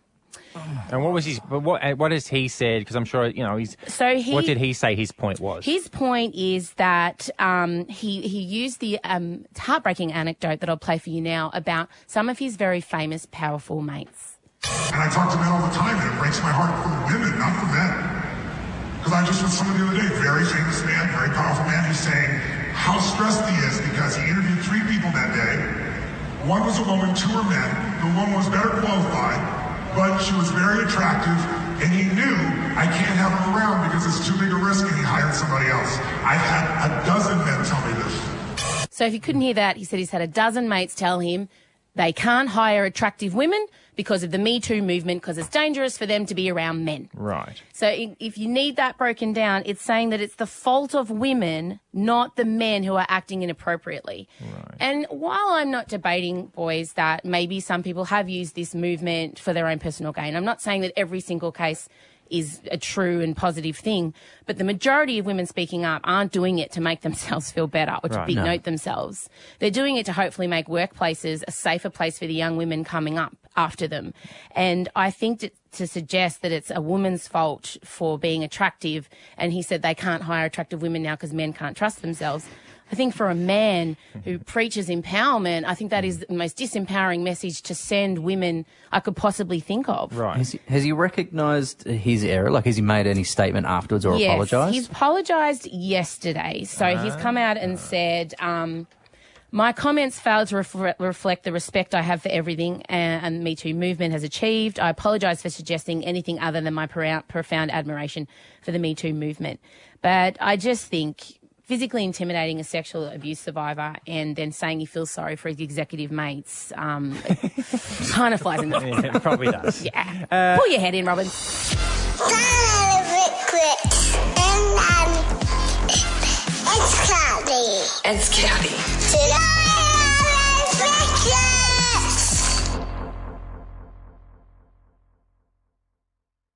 A: And what was his? But what? uh, What has he said? Because I'm sure you know he's.
C: So he-
A: What did he say? His point was.
C: His point is that um, he he used the um, heartbreaking anecdote that I'll play for you now about some of his very famous, powerful mates.
P: And I talk to men all the time, and it breaks my heart for women, not for men. Because I just with someone the other day, very famous man, very powerful man, who's saying how stressed he is because he interviewed three people that day. One was a woman, two were men. The woman was better qualified, but she was very attractive, and he knew I can't have her around because it's too big a risk, and he hired somebody else. I've had a dozen men tell me this.
C: So if you couldn't hear that, he said he's had a dozen mates tell him,
Q: they can't hire attractive women because of the Me Too movement, because it's dangerous for them to be around men.
A: Right.
Q: So i- if you need that broken down, it's saying that it's the fault of women, not the men who are acting inappropriately. Right. And while I'm not debating, boys, that maybe some people have used this movement for their own personal gain, I'm not saying that every single case is a true and positive thing, but the majority of women speaking up aren't doing it to make themselves feel better or to
R: Right,
Q: big
R: no.
Q: note themselves. They're doing it to hopefully make workplaces a safer place for the young women coming up after them. And I think that to suggest that it's a woman's fault for being attractive, and he said they can't hire attractive women now because men can't trust themselves. I think for a man who preaches empowerment, I think that is the most disempowering message to send women I could possibly think of.
B: Right. Has he, has he recognised his error? Like, has he made any statement afterwards or
Q: yes,
B: apologised?
Q: He's apologised yesterday. So he's come out and said, um, my comments failed to refre- reflect the respect I have for everything and, and the Me Too movement has achieved. I apologise for suggesting anything other than my pro- profound admiration for the Me Too movement. But I just think physically intimidating a sexual abuse survivor and then saying he feels sorry for his executive mates um, kind of flies in the face.
A: Yeah, it probably does.
Q: Yeah.
A: Uh,
Q: Pull your head in, Robin.
R: It's Caddy. It's Caddy.